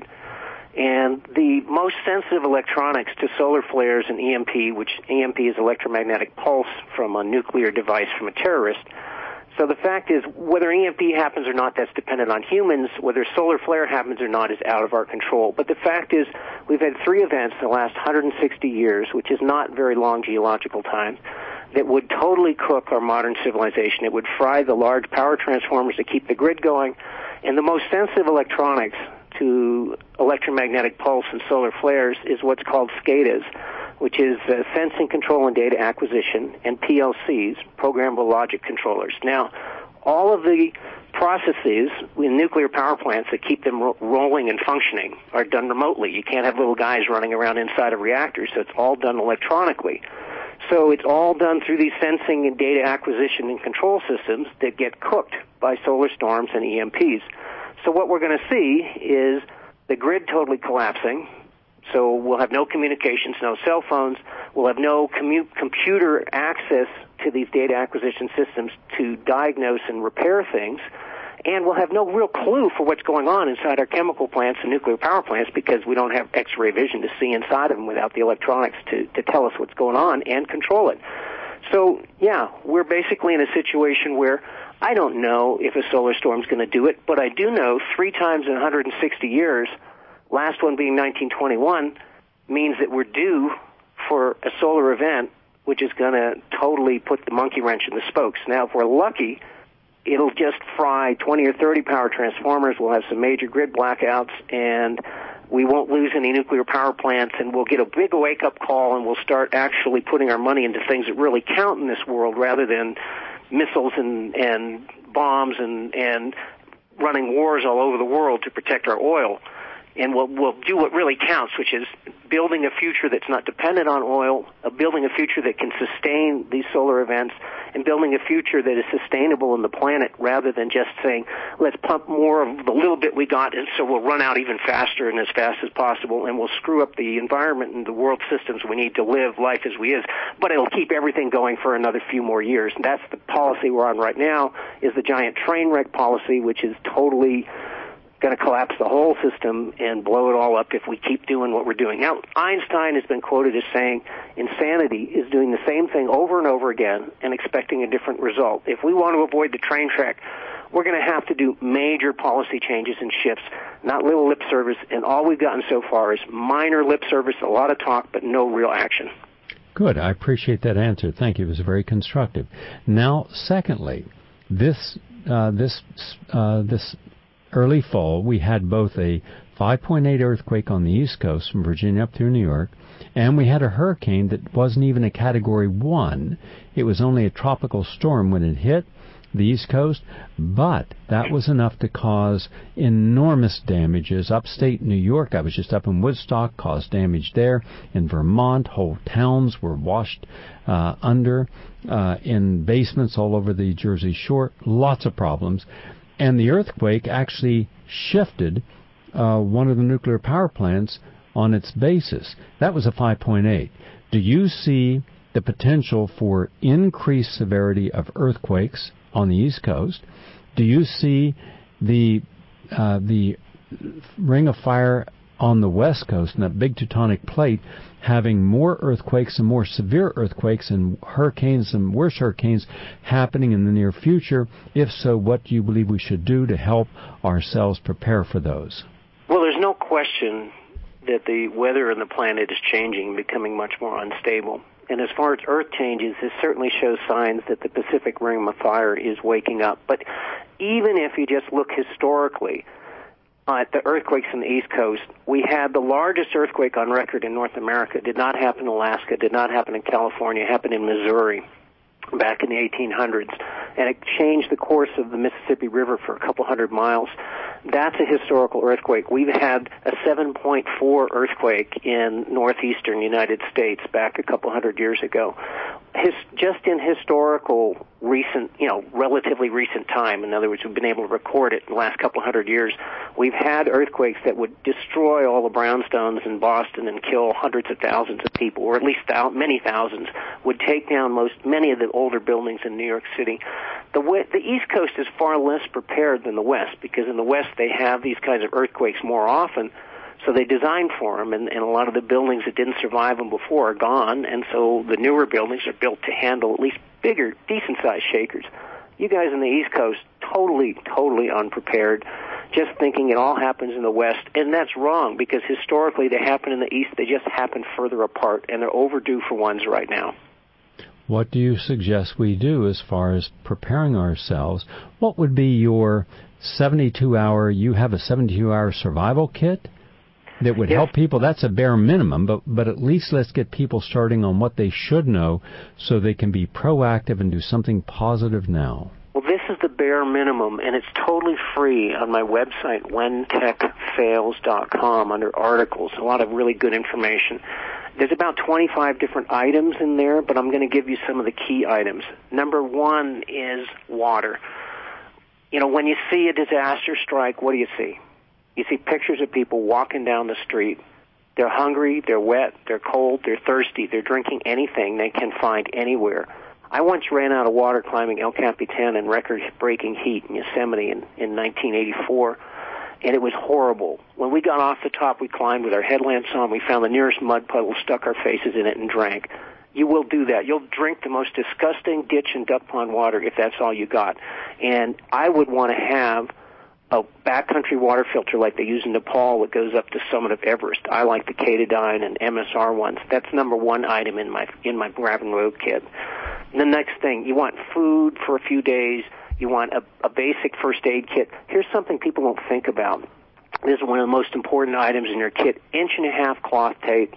F: And the most sensitive electronics to solar flares and E M P, which E M P is electromagnetic pulse from a nuclear device from a terrorist. So the fact is, whether E M P happens or not, that's dependent on humans. Whether solar flare happens or not is out of our control. But the fact is, we've had three events in the last one hundred sixty years, which is not very long geological time, that would totally cook our modern civilization. It would fry the large power transformers that keep the grid going. And the most sensitive electronics to electromagnetic pulse and solar flares is what's called SCADAs, which is uh, sensing, control, and data acquisition, and P L Cs, programmable logic controllers. Now, all of the processes in nuclear power plants that keep them ro- rolling and functioning are done remotely. You can't have little guys running around inside of reactors, so it's all done electronically. So it's all done through these sensing and data acquisition and control systems that get cooked by solar storms and E M Ps. So what we're going to see is the grid totally collapsing. So we'll have no communications, no cell phones. We'll have no commu- computer access to these data acquisition systems to diagnose and repair things. And we'll have no real clue for what's going on inside our chemical plants and nuclear power plants because we don't have X-ray vision to see inside of them without the electronics to, to tell us what's going on and control it. So, yeah, we're basically in a situation where I don't know if a solar storm's going to do it, but I do know three times in one hundred sixty years, last one being nineteen twenty-one, means that we're due for a solar event which is going to totally put the monkey wrench in the spokes. Now, if we're lucky, it'll just fry twenty or thirty power transformers. We'll have some major grid blackouts, and we won't lose any nuclear power plants, and we'll get a big wake-up call, and we'll start actually putting our money into things that really count in this world rather than missiles and, and bombs and, and running wars all over the world to protect our oil. And we'll, we'll do what really counts, which is building a future that's not dependent on oil, uh, building a future that can sustain these solar events, and building a future that is sustainable in the planet rather than just saying, let's pump more of the little bit we got, and so we'll run out even faster and as fast as possible, and we'll screw up the environment and the world systems we need to live life as we is, but it'll keep everything going for another few more years. And that's the policy we're on right now, is the giant train wreck policy, which is totally going to collapse the whole system and blow it all up if we keep doing what we're doing. Now, Einstein has been quoted as saying insanity is doing the same thing over and over again and expecting a different result. If we want to avoid the train wreck, we're going to have to do major policy changes and shifts, not little lip service, and all we've gotten so far is minor lip service, a lot of talk, but no real action.
C: Good. I appreciate that answer. Thank you. It was very constructive. Now, secondly, this uh, this uh, this early fall, we had both a five point eight earthquake on the East Coast from Virginia up through New York, and we had a hurricane that wasn't even a Category one. It was only a tropical storm when it hit the East Coast, but that was enough to cause enormous damages. Upstate New York, I was just up in Woodstock, caused damage there. In Vermont, whole towns were washed uh, under uh, in basements all over the Jersey Shore. Lots of problems. And the earthquake actually shifted uh, one of the nuclear power plants on its basis. That was a five point eight. Do you see the potential for increased severity of earthquakes on the East Coast? Do you see the uh, the ring of fire on the West Coast and that big tectonic plate having more earthquakes and more severe earthquakes and hurricanes and worse hurricanes happening in the near future? If so, what do you believe we should do to help ourselves prepare for those?
F: Well, there's no question that the weather on the planet is changing, becoming much more unstable. And as far as Earth changes, this certainly shows signs that the Pacific Ring of Fire is waking up. But even if you just look historically, uh, at the earthquakes in the East Coast, we had the largest earthquake on record in North America. It did not happen in Alaska. It did not happen in California. It happened in Missouri back in the eighteen hundreds, and it changed the course of the Mississippi River for a couple hundred miles. That's a historical earthquake. We've had a seven point four earthquake in northeastern United States back a couple hundred years ago. His, just in historical recent, you know, relatively recent time, in other words, we've been able to record it in the last couple hundred years, we've had earthquakes that would destroy all the brownstones in Boston and kill hundreds of thousands of people, or at least thou- many thousands, would take down most, many of the older buildings in New York City. The, the East Coast is far less prepared than the West, because in the West they have these kinds of earthquakes more often, so they designed for them, and, and a lot of the buildings that didn't survive them before are gone, and so the newer buildings are built to handle at least bigger, decent-sized shakers. You guys in the East Coast, totally, totally unprepared, just thinking it all happens in the West, and that's wrong, because historically they happen in the East, they just happen further apart, and they're overdue for ones right now.
C: What do you suggest we do as far as preparing ourselves? What would be your seventy-two hour, you have a seventy-two hour survival kit that would yes. help people? That's a bare minimum, but, but at least let's get people starting on what they should know so they can be proactive and do something positive now.
F: Well, this is the bare minimum, and it's totally free on my website, when tech fails dot com, under articles. A lot of really good information. There's about twenty-five different items in there, but I'm going to give you some of the key items. Number one is water. You know, when you see a disaster strike, what do you see? You see pictures of people walking down the street. They're hungry, they're wet, they're cold, they're thirsty, they're drinking anything they can find anywhere. I once ran out of water climbing El Capitan in record-breaking heat in Yosemite in, in nineteen eighty-four, and it was horrible. When we got off the top, we climbed with our headlamps on. We found the nearest mud puddle, stuck our faces in it, and drank. You will do that. You'll drink the most disgusting ditch and duck pond water if that's all you got. And I would want to have a backcountry water filter like they use in Nepal that goes up to summit of Everest. I like the Katadyn and M S R ones. That's number one item in my in my grab and road kit. And the next thing, you want food for a few days. You want a, a basic first aid kit. Here's something people don't think about. This is one of the most important items in your kit. Inch and a half cloth tape,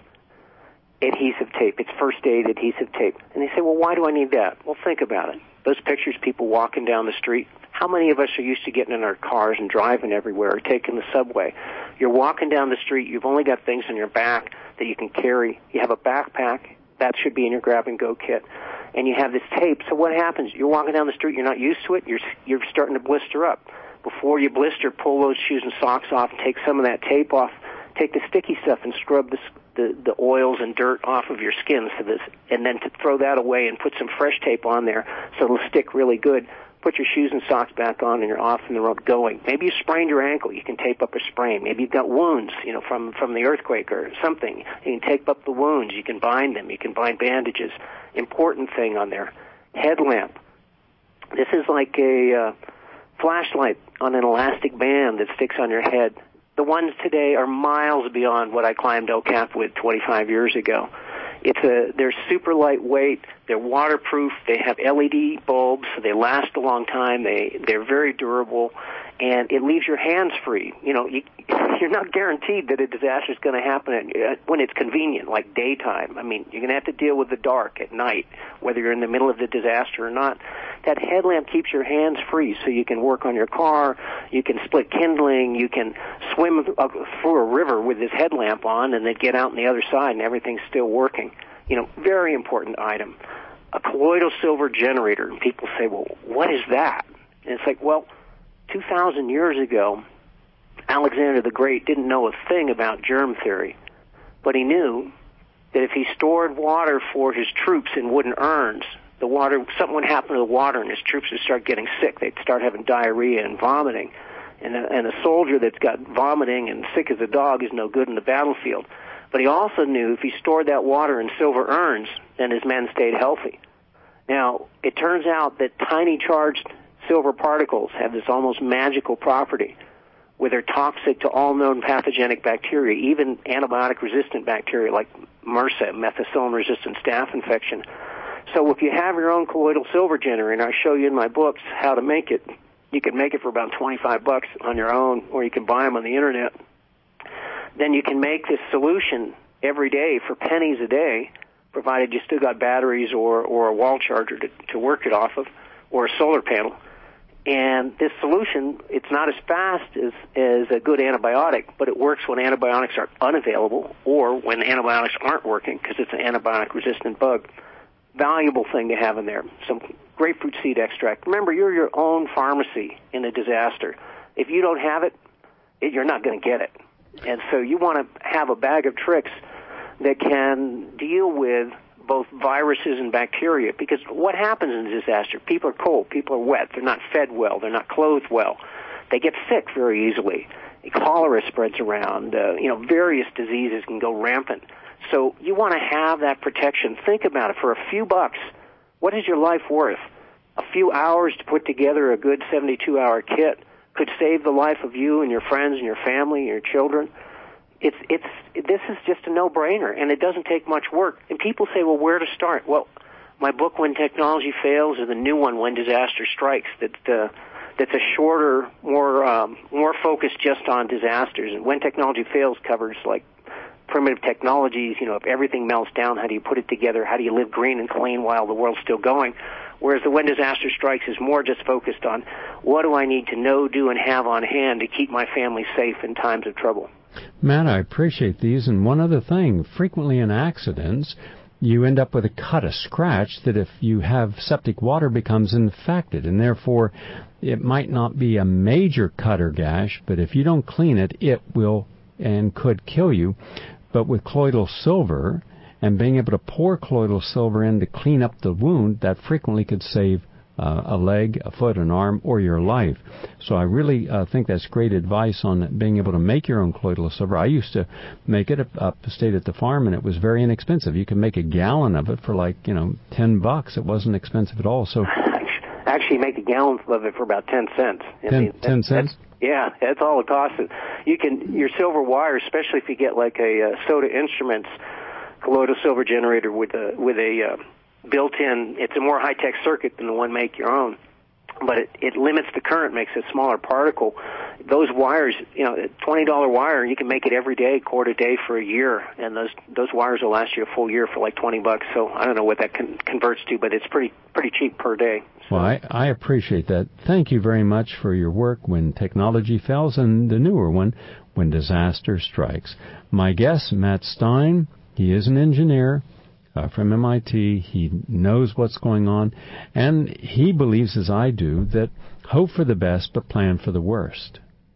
F: adhesive tape. It's first aid adhesive tape. And they say, well, why do I need that? Well, think about it. Those pictures, people walking down the street, how many of us are used to getting in our cars and driving everywhere or taking the subway? You're walking down the street, you've only got things on your back that you can carry. You have a backpack, that should be in your grab-and-go kit. And you have this tape, so what happens? You're walking down the street, you're not used to it, you're, you're starting to blister up. Before you blister, pull those shoes and socks off, take some of that tape off, take the sticky stuff and scrub the, the, the oils and dirt off of your skin, so this, and then to throw that away and put some fresh tape on there so it'll stick really good. Put your shoes and socks back on, and you're off on the road going. Maybe you sprained your ankle. You can tape up a sprain. Maybe you've got wounds, you know, from, from the earthquake or something. You can tape up the wounds. You can bind them. You can bind bandages. Important thing on there, headlamp. This is like a uh, flashlight on an elastic band that sticks on your head. The ones today are miles beyond what I climbed El Cap with twenty-five years ago. It's a, they're super lightweight, they're waterproof, they have L E D bulbs, so they last a long time, they, they're very durable, and it leaves your hands free. You know, you, you're not guaranteed that a disaster is going to happen at, when it's convenient, like daytime. I mean, you're going to have to deal with the dark at night, whether you're in the middle of the disaster or not. That headlamp keeps your hands free, so you can work on your car, you can split kindling, you can swim through a river with this headlamp on, and then get out on the other side, and everything's still working. You know, very important item. A colloidal silver generator. And people say, well, what is that? And it's like, well, two thousand years ago, Alexander the Great didn't know a thing about germ theory, but he knew that if he stored water for his troops in wooden urns, the water, something would happen to the water and his troops would start getting sick. They'd start having diarrhea and vomiting. And a, and a soldier that's got vomiting and sick as a dog is no good in the battlefield. But he also knew if he stored that water in silver urns, then his men stayed healthy. Now, it turns out that tiny charged silver particles have this almost magical property where they're toxic to all known pathogenic bacteria, even antibiotic-resistant bacteria like MRSA, methicillin-resistant staph infection. So if you have your own colloidal silver generator, and I show you in my books how to make it, You can make it for about twenty-five bucks on your own, or you can buy them on the internet. Then you can make this solution every day for pennies a day, provided you still got batteries or, or a wall charger to, to work it off of, or a solar panel. And this solution, it's not as fast as, as a good antibiotic, but it works when antibiotics are unavailable or when antibiotics aren't working because it's an antibiotic-resistant bug. Valuable thing to have in there. Some grapefruit seed extract. Remember, you're your own pharmacy in a disaster. If you don't have it, it you're not going to get it. And so you want to have a bag of tricks that can deal with both viruses and bacteria, because what happens in a disaster? People are cold, people are wet, they're not fed well, they're not clothed well, they get sick very easily. Cholera spreads around, uh, you know, various diseases can go rampant. So you want to have that protection. Think about it. For a few bucks, what is your life worth? A few hours to put together a good seventy-two hour kit could save the life of you and your friends and your family and your children. It's it's this is just a no-brainer, and it doesn't take much work. And people say, well, where to start? Well, my book, When Technology Fails, or the new one, When Disaster Strikes, that uh, that's a shorter, more um, more focused just on disasters. And When Technology Fails covers like primitive technologies. You know, if everything melts down, how do you put it together? How do you live green and clean while the world's still going? Whereas the When Disaster Strikes is more just focused on what do I need to know, do, and have on hand to keep my family safe in times of trouble.
C: Matt, I appreciate these. And one other thing, frequently in accidents, you end up with a cut, a scratch, that if you have septic water becomes infected. And therefore, it might not be a major cut or gash, but if you don't clean it, it will and could kill you. But with colloidal silver and being able to pour colloidal silver in to clean up the wound, that frequently could save Uh, a leg, a foot, an arm, or your life. So I really uh, think that's great advice on being able to make your own colloidal silver. I used to make it up, upstate at the farm, and it was very inexpensive. You could make a gallon of it for like, you know, ten bucks. It wasn't expensive at all. So
F: actually, make a gallon of it for about ten cents. I
C: ten,
F: mean,
C: ten cents?
F: Yeah, that's all it costs. You can your silver wire, especially if you get like a uh, Soda Instruments colloidal silver generator with a with a uh, built-in, it's a more high-tech circuit than the one make your own, but it, it limits the current, makes a smaller particle. Those wires, you know, a twenty dollar wire, you can make it every day, quarter day for a year, and those those wires will last you a full year for like twenty bucks. So I don't know what that con- converts to, but it's pretty pretty cheap per day. So.
C: Well, I, I appreciate that. Thank you very much for your work, When Technology Fails, and the newer one, When Disaster Strikes. My guest, Matt Stein, he is an engineer Uh, from M I T. He knows what's going on, and he believes, as I do, that hope for the best but plan for the worst.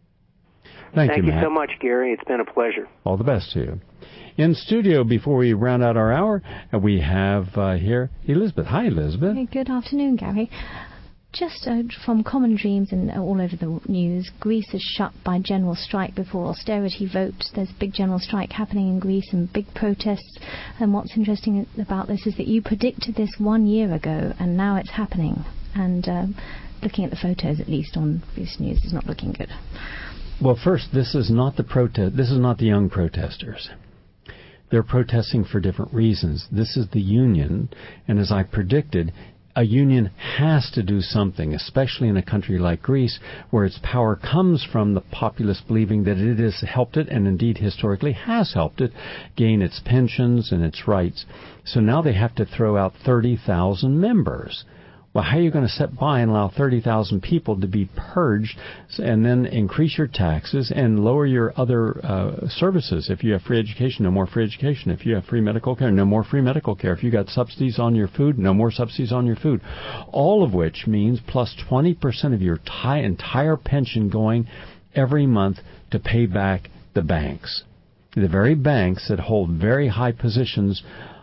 C: Thank,
F: Thank
C: you,
F: you
C: Matt.
F: so much, Gary. It's been a pleasure.
C: All the best to you. In studio, before we round out our hour, we have uh, here Elizabeth. Hi, Elizabeth.
B: Hey, good afternoon, Gary. Just uh, from Common Dreams and uh, all over the news, Greece is shut by general strike before austerity vote. There's a big general strike happening in Greece and big protests. And what's interesting about this is that you predicted this one year ago, and now it's happening. And um, looking at the photos, at least on Greece News, is not looking good.
C: Well, first, this is not the protest. This is not the young protesters. They're protesting for different reasons. This is the union, and as I predicted, a union has to do something, especially in a country like Greece, where its power comes from the populace believing that it has helped it, and indeed historically has helped it, gain its pensions and its rights. So now they have to throw out thirty thousand members. Well, how are you going to sit by and allow thirty thousand people to be purged and then increase your taxes and lower your other uh, services? If you have free education, no more free education. If you have free medical care, no more free medical care. If you got subsidies on your food, no more subsidies on your food. All of which means plus twenty percent of your t- entire pension going every month to pay back the banks. The very banks that hold very high positions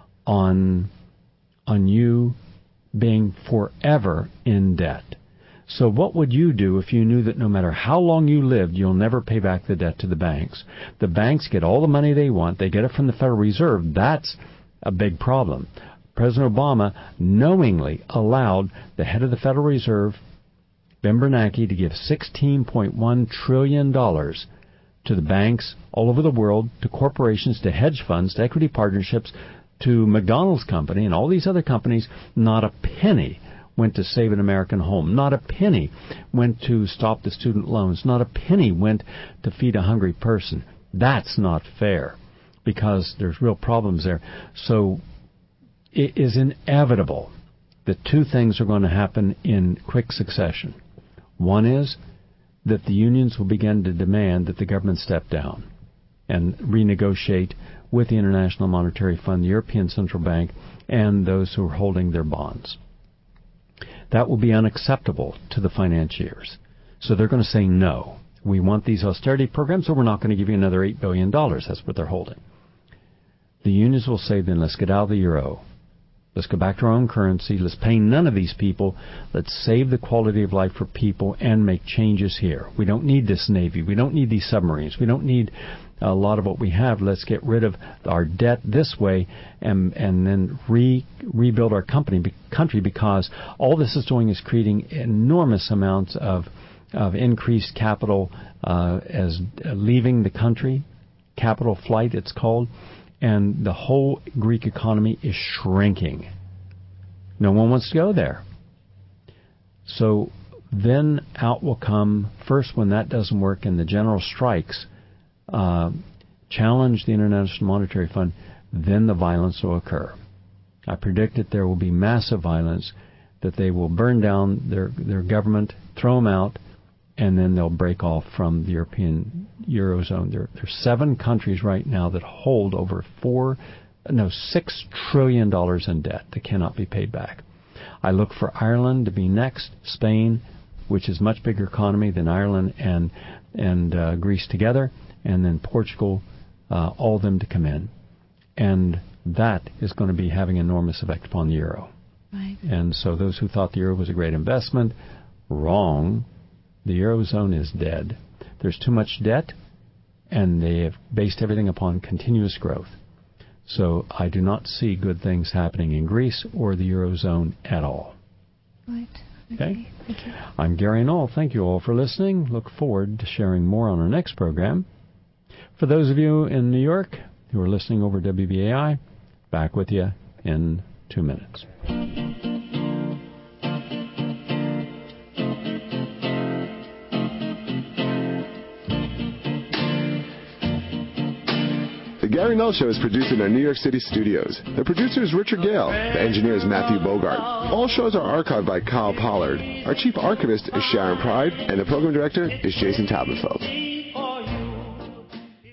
C: on on you being forever in debt. So what would you do if you knew that no matter how long you lived, you'll never pay back the debt to the banks? The banks get all the money they want. They get it from the Federal Reserve. That's a big problem. President Obama knowingly allowed the head of the Federal Reserve, Ben Bernanke, to give sixteen point one trillion dollars to the banks all over the world, to corporations, to hedge funds, to equity partnerships, to McDonald's company and all these other companies. Not a penny went to Save an American Home. Not a penny went to stop the student loans. Not a penny went to feed a hungry person. That's not fair, because there's real problems there. So it is inevitable that two things are going to happen in quick succession. One is that the unions will begin to demand that the government step down and renegotiate with the International Monetary Fund, the European Central Bank, and those who are holding their bonds. That will be unacceptable to the financiers. So they're going to say, no, we want these austerity programs, so we're not going to give you another eight billion dollars. That's what they're holding. The unions will say, then let's get out of the euro. Let's go back to our own currency. Let's pay none of these people. Let's save the quality of life for people and make changes here. We don't need this Navy. We don't need these submarines. We don't need a lot of what we have. Let's get rid of our debt this way and and then re, rebuild our company, country, because all this is doing is creating enormous amounts of, of increased capital uh, as uh, leaving the country, capital flight it's called. And the whole Greek economy is shrinking. No one wants to go there. So then out will come, first when that doesn't work and the general strikes uh, challenge the International Monetary Fund, then the violence will occur. I predict that there will be massive violence, that they will burn down their, their government, throw them out, and then they'll break off from the European Eurozone. There, there are seven countries right now that hold over four, no, six trillion dollars in debt that cannot be paid back. I look for Ireland to be next, Spain, which is much bigger economy than Ireland and and uh, Greece together, and then Portugal, uh, all of them to come in, and that is going to be having enormous effect upon the euro.
B: Right.
C: And so those who thought the euro was a great investment, wrong. The Eurozone is dead. There's too much debt, and they have based everything upon continuous growth. So I do not see good things happening in Greece or the Eurozone at all.
B: Right.
C: Okay?
B: Okay. Thank you.
C: I'm Gary Knoll. Thank you all for listening. Look forward to sharing more on our next program. For those of you in New York who are listening over W B A I, back with you in two minutes.
G: The Gary Null Show is produced in our New York City studios. The producer is Richard Gale. The engineer is Matthew Bogart. All shows are archived by Kyle Pollard. Our chief archivist is Sharon Pride, and the program director is Jason Tablerfeld.